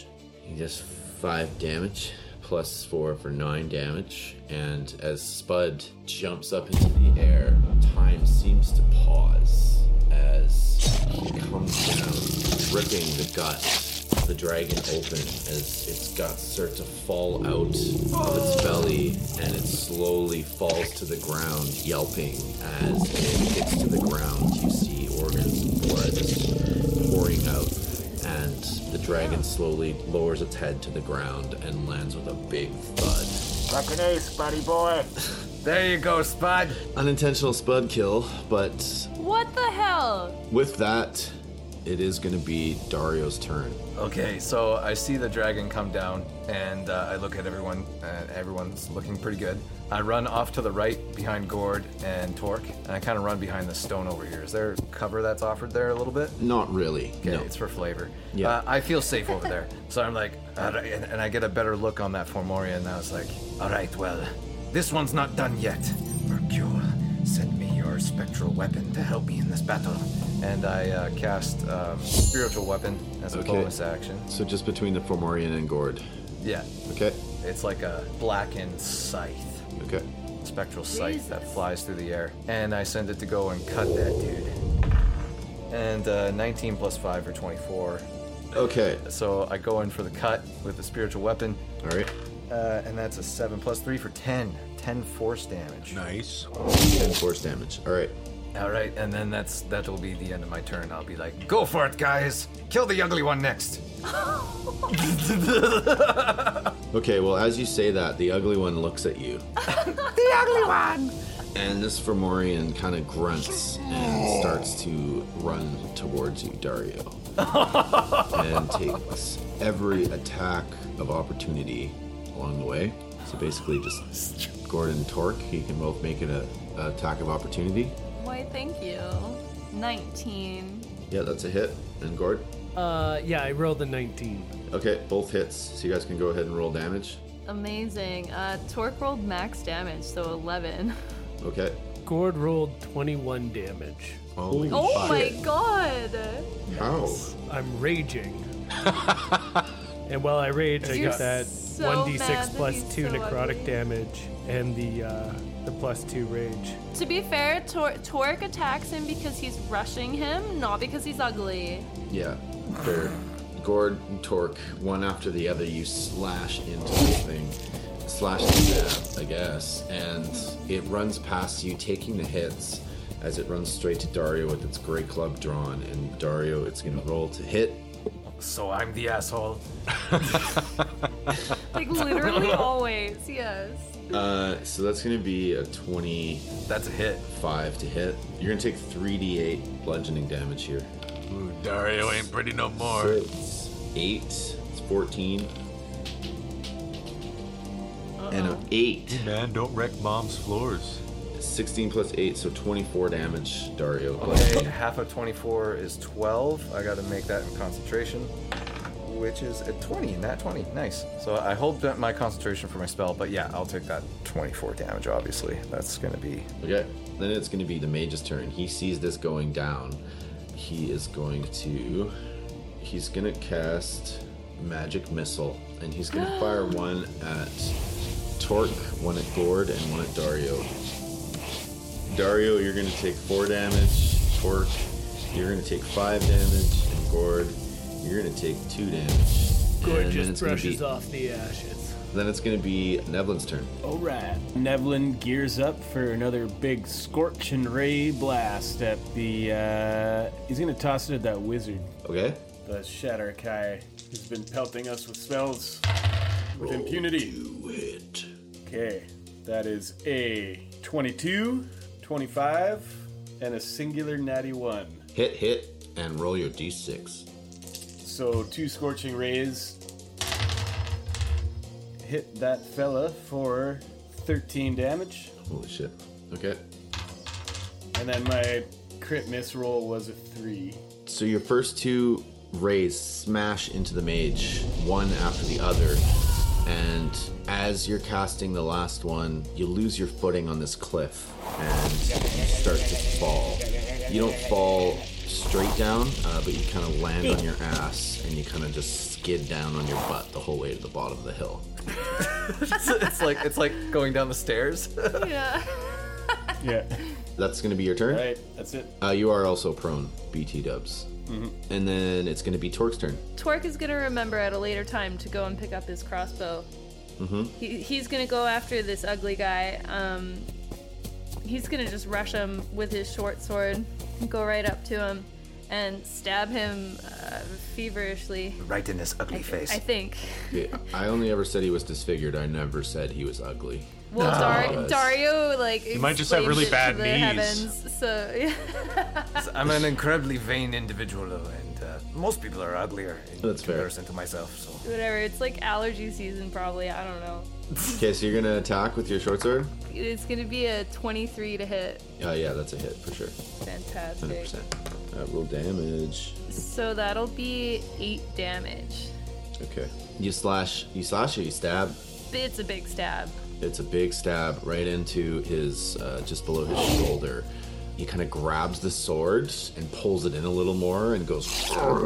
He does five damage, plus four for nine damage. And as Spud jumps up into the air, time seems to pause as he comes down, ripping the gut of the dragon open as its guts start to fall out of its belly, and it slowly falls to the ground, yelping. As it hits to the ground, you see organs and blood pouring out, and the dragon slowly lowers its head to the ground and lands with a big thud. Fucking ace, buddy boy. There you go, Spud. Unintentional Spud kill, but What the hell? with that, it is going to be Dario's turn. Okay, so I see the dragon come down, and uh, I look at everyone, and everyone's looking pretty good. I run off to the right behind Gord and Torque, and I kind of run behind the stone over here. Is there cover that's offered there a little bit? Not really. Okay, No. it's for flavor. Yeah. Uh, I feel safe over there. So I'm like, all right, and, and I get a better look on that Fomorian, and I was like, all right, well, this one's not done yet. Mercule, send me your spectral weapon to help me in this battle. And I uh, cast um, spiritual weapon as a Okay. bonus action. So just between the Fomorian and Gord. Yeah, Okay. it's like a blackened scythe, Okay. spectral scythe that flies through the air. And I send it to go and cut that dude. And uh, nineteen plus five for twenty-four. Okay. So I go in for the cut with the spiritual weapon. All right. Uh, and that's a seven plus three for ten. ten force damage. Nice. ten force damage. All right. All right, and then that's that'll be the end of my turn. I'll be like, go for it, guys. Kill the ugly one next. Okay, well, as you say that, the ugly one looks at you. The ugly one! And this Fomorian kind of grunts and starts to run towards you, Dario. And takes every attack of opportunity along the way. So basically just Gordon and Torque, you can both make it a, a attack of opportunity. Why, thank you. nineteen. Yeah, that's a hit. And Gord? Uh, yeah, I rolled a nineteen. Okay, both hits. So you guys can go ahead and roll damage. Amazing. Uh, Torque rolled max damage, so eleven. Okay. Gord rolled twenty-one damage. Holy Oh my shit. god! How? I'm raging. And while I rage, I You're get that so one d mad six that plus he's two so necrotic ugly. damage and the uh, the plus two rage. To be fair, Tor- Torque attacks him because he's rushing him, not because he's ugly. Yeah, fair. Gord and Torque, one after the other, you slash into this thing. Slash and stab, I guess. And it runs past you, taking the hits as it runs straight to Dario with its great club drawn. And Dario, it's going to roll to hit. So I'm the asshole. Like, literally always, yes. Uh, so that's going to be a twenty-five That's a hit. to hit. You're going to take three d eight bludgeoning damage here. Ooh, Dario ain't pretty no more. So it's eight, it's fourteen. And an eight. Man, don't wreck mom's floors. sixteen plus eight, so twenty-four damage, Dario. Okay, half of twenty-four is twelve. I gotta make that in concentration, which is a twenty, nat twenty. Nice. So I hold that- my concentration for my spell, but yeah, I'll take that twenty-four damage, obviously. That's gonna be... Okay, then it's going to be the mage's turn. He sees this going down. He is going to... He's going to cast Magic Missile, and he's going to fire one at Torque, one at Gord, and one at Dario. Dario, you're going to take four damage. Torque, you're going to take five damage. And Gord, you're going to take two damage. Gord And then just it's gonna brushes be- off the ashes. Then it's going to be Nevlin's turn. All right. Nevlin gears up for another big scorching ray blast at the. Uh, he's gonna toss it at that wizard, Okay? the Shatter Kai, who's been pelting us with spells with impunity. Hit. Okay, that is a twenty-two, twenty-five, and a singular natty one. Hit, hit, and roll your d six. So two scorching rays hit that fella for thirteen damage, Holy shit. Okay. and then my crit miss roll was a three. So your first two rays smash into the mage, one after the other. And as you're casting the last one, you lose your footing on this cliff and you start to fall. You don't fall straight down, uh, but you kind of land on your ass, and you kind of just skid down on your butt the whole way to the bottom of the hill. it's, it's like it's like going down the stairs. Yeah. Yeah. That's going to be your turn. All right, that's it. Uh, you are also prone, B T dubs. Mm-hmm. And then it's going to be Torque's turn. Torque is gonna remember at a later time to go and pick up his crossbow. Mm-hmm. He, he's gonna go after this ugly guy. Um, he's gonna just rush him with his short sword, go right up to him, and stab him uh, feverishly. Right in his ugly I, face. I think. Yeah, I only ever said he was disfigured. I never said he was ugly. Well, No. Dar- Dario like He might just have explained really it to bad the knees. heavens, so yeah. I'm an incredibly vain individual, though, and uh, most people are uglier in That's fair. comparison to myself. So Whatever. It's like allergy season, probably. I don't know. Okay, so you're going to attack with your short sword? It's gonna be a twenty-three to hit. Uh, yeah, that's a hit for sure. Fantastic. one hundred percent. Uh, roll damage. So that'll be eight damage. Okay. You slash, you slash or you stab? It's a big stab. It's a big stab right into his, uh, just below his shoulder. He kind of grabs the sword and pulls it in a little more and goes,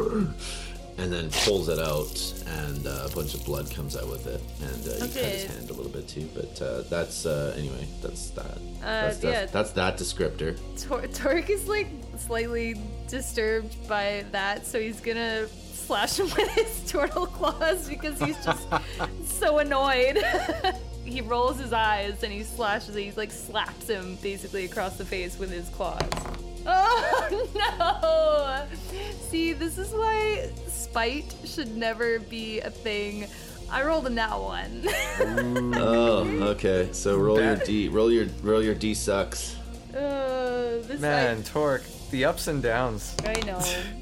and then pulls it out, and uh, a bunch of blood comes out with it. And uh, you cut Okay. his hand a little bit too. But uh, that's, uh, anyway, that's that. Uh, that's, that's, yeah. that's that descriptor. Tor- Torque is like slightly disturbed by that, so he's gonna slash him with his turtle claws because he's just so annoyed. He rolls his eyes and he slashes it. He like slaps him basically across the face with his claws. Oh no! See, this is why spite should never be a thing. I rolled a nat one. Oh, okay. So roll your D, roll your, roll your D sucks. uh, this man, Torque, the ups and downs. I, I know.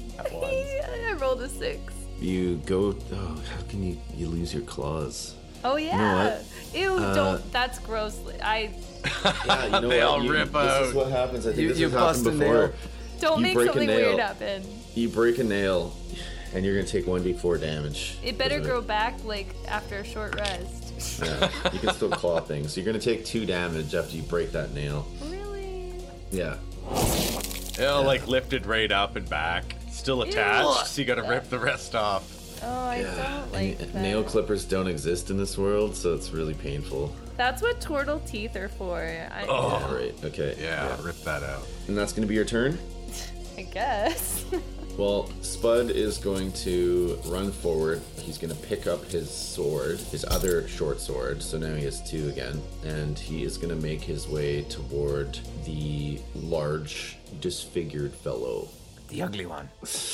I rolled a six. You go, oh, how can you, you lose your claws? Oh yeah. what? Ew, Uh, don't. That's gross. I Yeah, you know They what? all You- rip This out. is what happens. I think You- this you has happened bust a before. nail. don't You make break a something nail. weird happen. You break a nail, and you're gonna take one d four damage. It better because of grow back like after a short rest. Yeah, you can still claw things. So you're gonna take two damage after you break that nail. Really? Yeah. It'll like lifted right up and back. Still attached, so you gotta rip the rest off. Oh, I Yeah. don't like And that. nail clippers don't exist in this world, so it's really painful. That's what turtle teeth are for. I, Oh. Yeah, right. Okay. Yeah, rip that out. And that's gonna be your turn. I guess. Well, Spud is going to run forward. He's going to pick up his sword, his other short sword. So now he has two again. And he is going to make his way toward the large, disfigured fellow. The ugly one.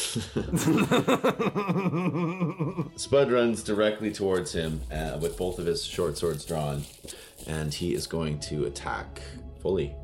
Spud runs directly towards him uh, with both of his short swords drawn. And he is going to attack fully.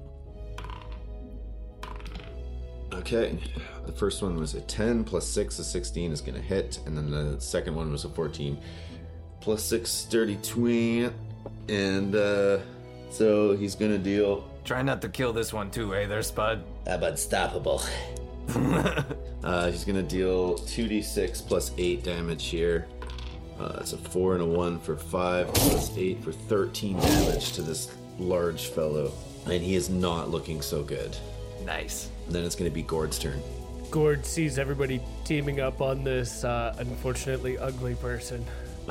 Okay. The first one was a ten, plus six, a sixteen is going to hit. And then the second one was a fourteen, plus six, thirty-two. And uh, so he's going to deal... Try not to kill this one too, eh there, Spud? I'm unstoppable. uh, he's going to deal two d six plus eight damage here. Uh, it's a four and a one for five, plus eight for thirteen damage to this large fellow. And he is not looking so good. Nice. And then it's going to be Gord's turn. Gord sees everybody teaming up on this uh, unfortunately ugly person.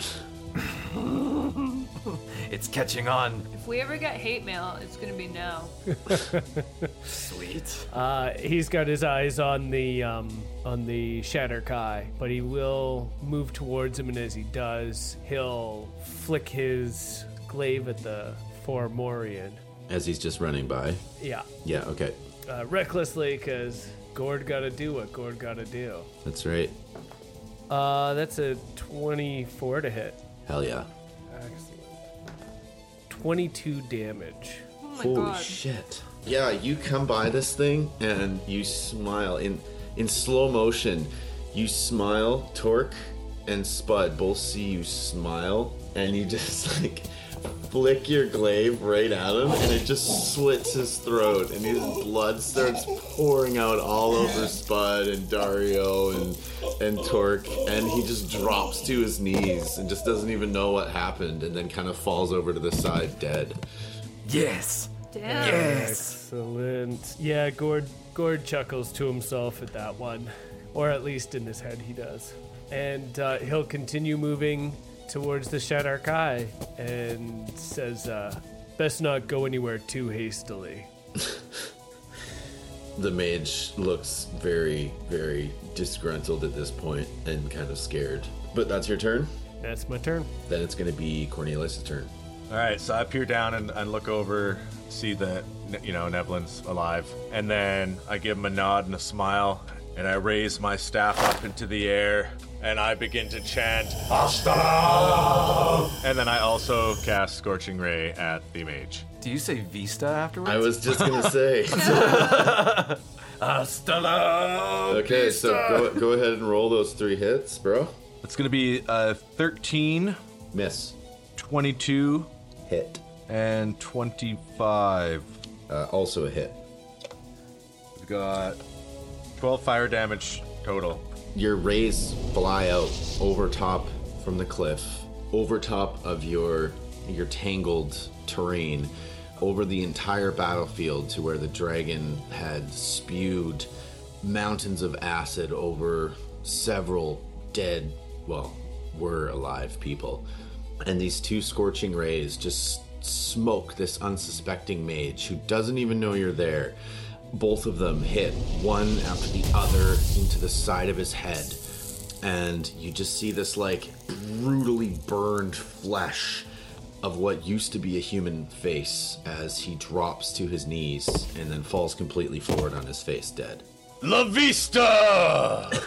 It's catching on. If we ever get hate mail, it's gonna be now. Sweet. Uh, he's got his eyes on the um, on the Shatterkai, but he will move towards him, and as he does, he'll flick his glaive at the Formorian. As he's just running by. Yeah, Yeah, okay. uh, recklessly, because Gord gotta do what Gord gotta do. That's right. Uh, that's a twenty-four to hit. Hell yeah. Excellent. twenty-two damage. Oh my Holy god. shit. Yeah, you come by this thing and you smile in in slow motion. You smile, Torque and Spud both see you smile, and you just like flick your glaive right at him, and it just slits his throat, and his blood starts pouring out all over Spud and Dario and and Torque, and he just drops to his knees and just doesn't even know what happened, and then kind of falls over to the side dead. Yes. Damn. Excellent. Yeah, Gord Gord chuckles to himself at that one, or at least in his head he does. And uh, he'll continue moving towards the Shadark Eye and says, uh, best not go anywhere too hastily. The mage looks very, very disgruntled at this point and kind of scared. But that's your turn? That's my turn. Then it's going to be Cornelius' turn. All right, so I peer down and, and look over, see that, you know, Nevlin's alive. And then I give him a nod and a smile, and I raise my staff up into the air, and I begin to chant, Hasta! And then I also cast Scorching Ray at the mage. Do you say Vista afterwards? I was just going to say. Hasta la Okay, vista. so go, go ahead and roll those three hits, bro. It's going to be uh, thirteen, Miss. twenty-two, Hit. and twenty-five. Uh, also a hit. We've got twelve fire damage total. Your rays fly out over top from the cliff, over top of your your tangled terrain, over the entire battlefield to where the dragon had spewed mountains of acid over several dead, well, were alive people. And these two scorching rays just smoke this unsuspecting mage who doesn't even know you're there. Both of them hit one after the other into the side of his head. And you just see this like brutally burned flesh of what used to be a human face as he drops to his knees and then falls completely forward on his face dead. La Vista!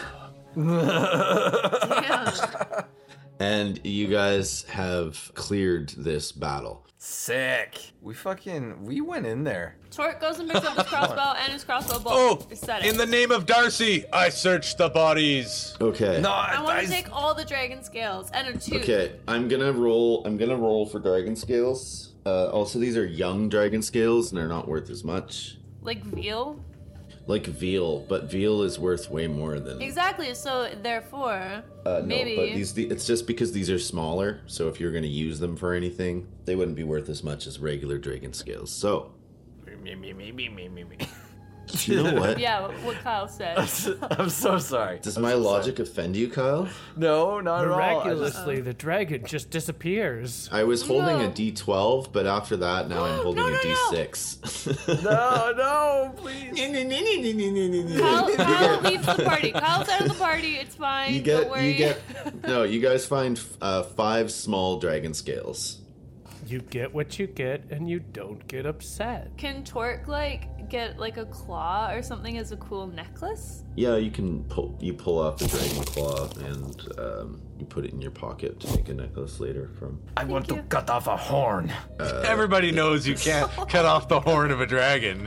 Damn. And you guys have cleared this battle. Sick. We fucking, we went in there. Torque goes and picks up his crossbow and his crossbow bolt. Oh, Is that it? in the name of Darcy, I searched the bodies. Okay. No, I want I- to take all the dragon scales and a tooth. Okay, I'm gonna roll. I'm gonna roll for dragon scales. Uh, also, these are young dragon scales, and they're not worth as much. Like veal? Like veal, but veal is worth way more than. Exactly, so therefore, Uh, no, maybe. but these. The, it's just because these are smaller. So if you're gonna use them for anything, they wouldn't be worth as much as regular dragon scales. So. Me, me, me, me, me, me, me. You know what? Yeah, what, what Kyle said. I'm so sorry. Does I'm my so logic offend you, Kyle? sorry. No, not at all. I just- Miraculously, the dragon just disappears. I was holding No. a D twelve, but after that, now I'm holding No, no, a D no. six. No, no, please. Kyle, Kyle leaves the party. Kyle's out of the party. It's fine. You Don't get, worry. you get. No, you guys find uh, five small dragon scales. You get what you get, and you don't get upset. Can Torque like get like a claw or something as a cool necklace? Yeah, you can pull. You pull off the dragon claw and um, you put it in your pocket to make a necklace later from. I want you. to cut off a horn. Everybody knows you can't cut off the horn of a dragon.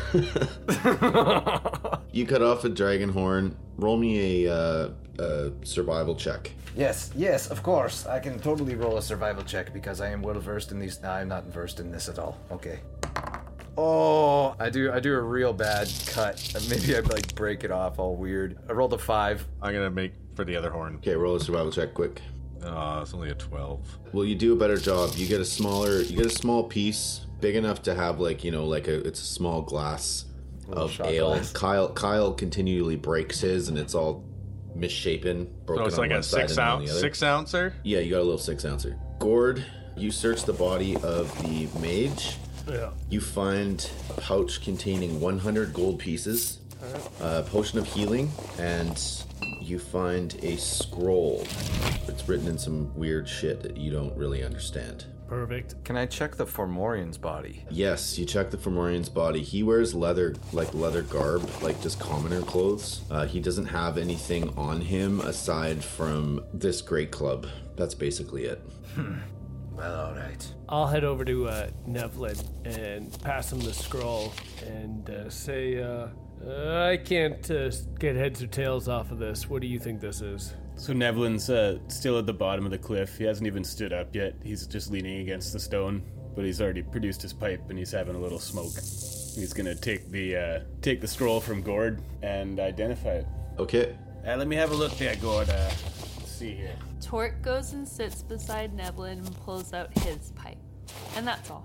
You cut off a dragon horn. Roll me a, uh, a survival check. Yes, yes, of course. I can totally roll a survival check because I am well versed in these. No, I'm not versed in this at all. Okay. Oh, I do. I do a real bad cut. Uh, Maybe I like break it off all weird. I rolled a five. I'm gonna make for the other horn. Okay, roll a survival check quick. Uh, it's only a twelve. Well, you do a better job. You get a smaller. You get a small piece, big enough to have like you know like a it's a small glass of shot ale. glass. Kyle Kyle continually breaks his, and it's all misshapen, broken So it's on like one a side six and on the ounce, other. six ouncer. Yeah, you got a little six ouncer. Gord, you search the body of the mage. Yeah. You find a pouch containing one hundred gold pieces, a potion of healing, and you find a scroll. It's written in some weird shit that you don't really understand. Perfect. Can I check the Formorian's body? Yes, you check the Fomorian's body. He wears leather, like leather garb, like just commoner clothes. Uh, he doesn't have anything on him aside from this great club. That's basically it. Well, all right. I'll head over to uh, Nevlin and pass him the scroll and uh, say, uh, uh, I can't uh, get heads or tails off of this. What do you think this is? So Nevlin's uh, still at the bottom of the cliff. He hasn't even stood up yet. He's just leaning against the stone, but he's already produced his pipe and he's having a little smoke. He's gonna take the uh, take the scroll from Gord and identify it. Okay. Uh, let me have a look there, Gord. Uh, let's see here. Torque goes and sits beside Nevlin and pulls out his pipe. And that's all.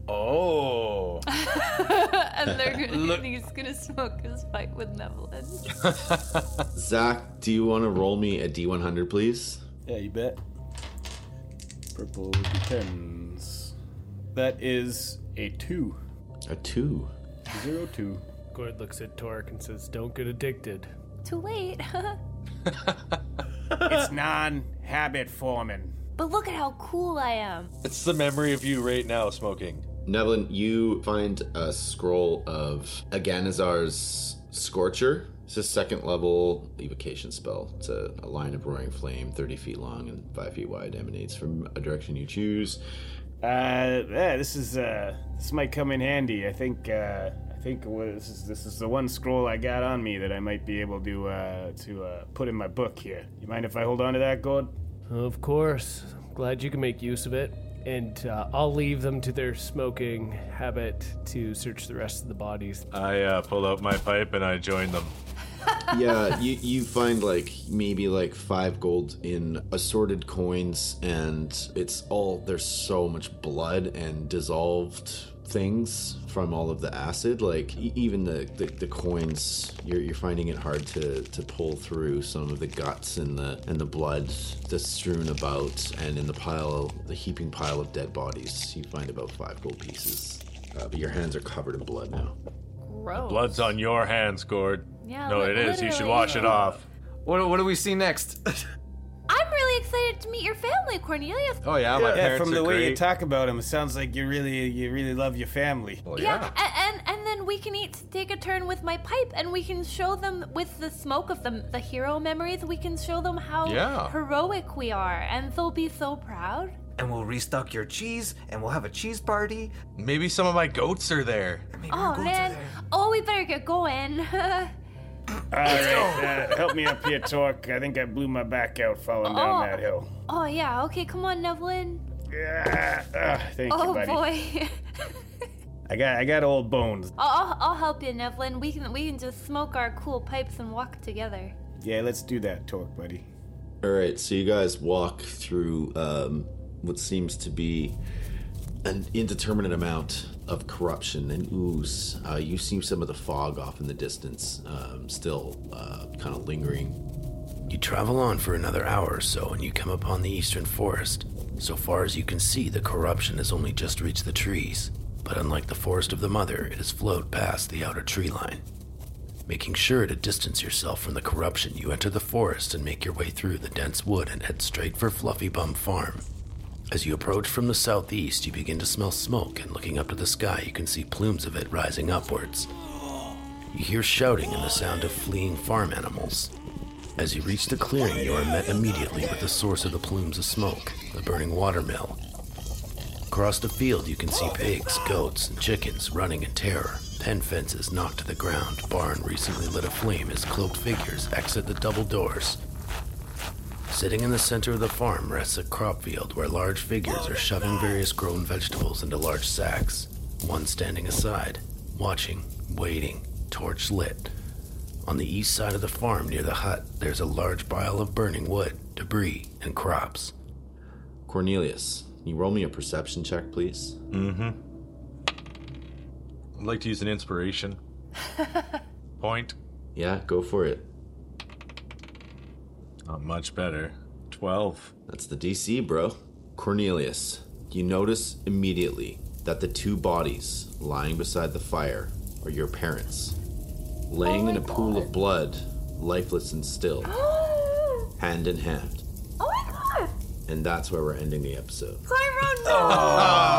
Oh. And they're gonna, he's gonna smoke his pipe with Nevlin. Zach, do you want to roll me a D one hundred, please? Yeah, you bet. Purple with the tens. That is a two. A two. Zero two. Gord looks at Torque and says, don't get addicted. Too late. It's non-habit forming. But look at how cool I am. It's the memory of you right now smoking. Nevlin, you find a scroll of Aganazar's Scorcher. It's a second level evocation spell. It's a, a line of roaring flame, thirty feet long and five feet wide, emanates from a direction you choose. Uh, yeah, this is, uh, this might come in handy. I think, uh, I think this is, this is the one scroll I got on me that I might be able to, uh, to, uh, put in my book here. You mind if I hold on to that, Gord? Of course. Glad you can make use of it. And uh, I'll leave them to their smoking habit to search the rest of the bodies. I uh, pull out my pipe and I join them. Yeah, you, you find like maybe like five gold in assorted coins, and it's all, there's so much blood and dissolved things from all of the acid. Like e- even the, the, the coins, you're, you're finding it hard to, to pull through some of the guts and the and the blood that's strewn about, and in the pile, the heaping pile of dead bodies, you find about five gold pieces. Uh, but your hands are covered in blood now. Gross. Blood's on your hands, Gord. Yeah, No, li- it is. You should literally. wash it off. What, what do we see next? I'm really excited to meet your family, Cornelius. Oh yeah, my Yeah, parents from are the way great. you talk about him, it sounds like you really, you really love your family. Well, Yeah, a- and and then we can each take a turn with my pipe, and we can show them with the smoke of the the hero memories. We can show them how Yeah. heroic we are, and they'll be so proud. And we'll restock your cheese, and we'll have a cheese party. Maybe some of my goats are there. Maybe Oh our goats are man! there. Oh, we better get going. All right, uh, help me up here, Torque. I think I blew my back out falling down Oh. that hill. Oh yeah. Okay, come on, Nevlin. Yeah, uh, thank Oh you, buddy. boy. I got, I got old bones. I'll, I'll I'll help you, Nevlin. We can we can just smoke our cool pipes and walk together. Yeah, let's do that, Torque, buddy. All right, so you guys walk through um, what seems to be an indeterminate amount of corruption and ooze. Uh, you see some of the fog off in the distance, um, still uh, kind of lingering. You travel on for another hour or so and you come upon the eastern forest. So far as you can see, the corruption has only just reached the trees. But unlike the Forest of the Mother, it has flowed past the outer tree line. Making sure to distance yourself from the corruption, you enter the forest and make your way through the dense wood and head straight for Fluffy Bum Farm. As you approach from the southeast, you begin to smell smoke, and looking up to the sky, you can see plumes of it rising upwards. You hear shouting and the sound of fleeing farm animals. As you reach the clearing, you are met immediately with the source of the plumes of smoke, the burning watermill. Across the field, you can see pigs, goats, and chickens running in terror. Pen fences knocked to the ground, barn recently lit aflame as cloaked figures exit the double doors. Sitting in the center of the farm rests a crop field where large figures are shoving various grown vegetables into large sacks, one standing aside, watching, waiting, torch lit. On the east side of the farm near the hut, there's a large pile of burning wood, debris, and crops. Cornelius, can you roll me a perception check, please? Mm-hmm. I'd like to use an inspiration. Point. Yeah, go for it. Not much better. Twelve. That's the D C, bro. Cornelius, you notice immediately that the two bodies lying beside the fire are your parents, laying Oh in a my pool God. of blood, lifeless and still, Oh hand in hand. my god! And that's where we're ending the episode. Tyrone, no!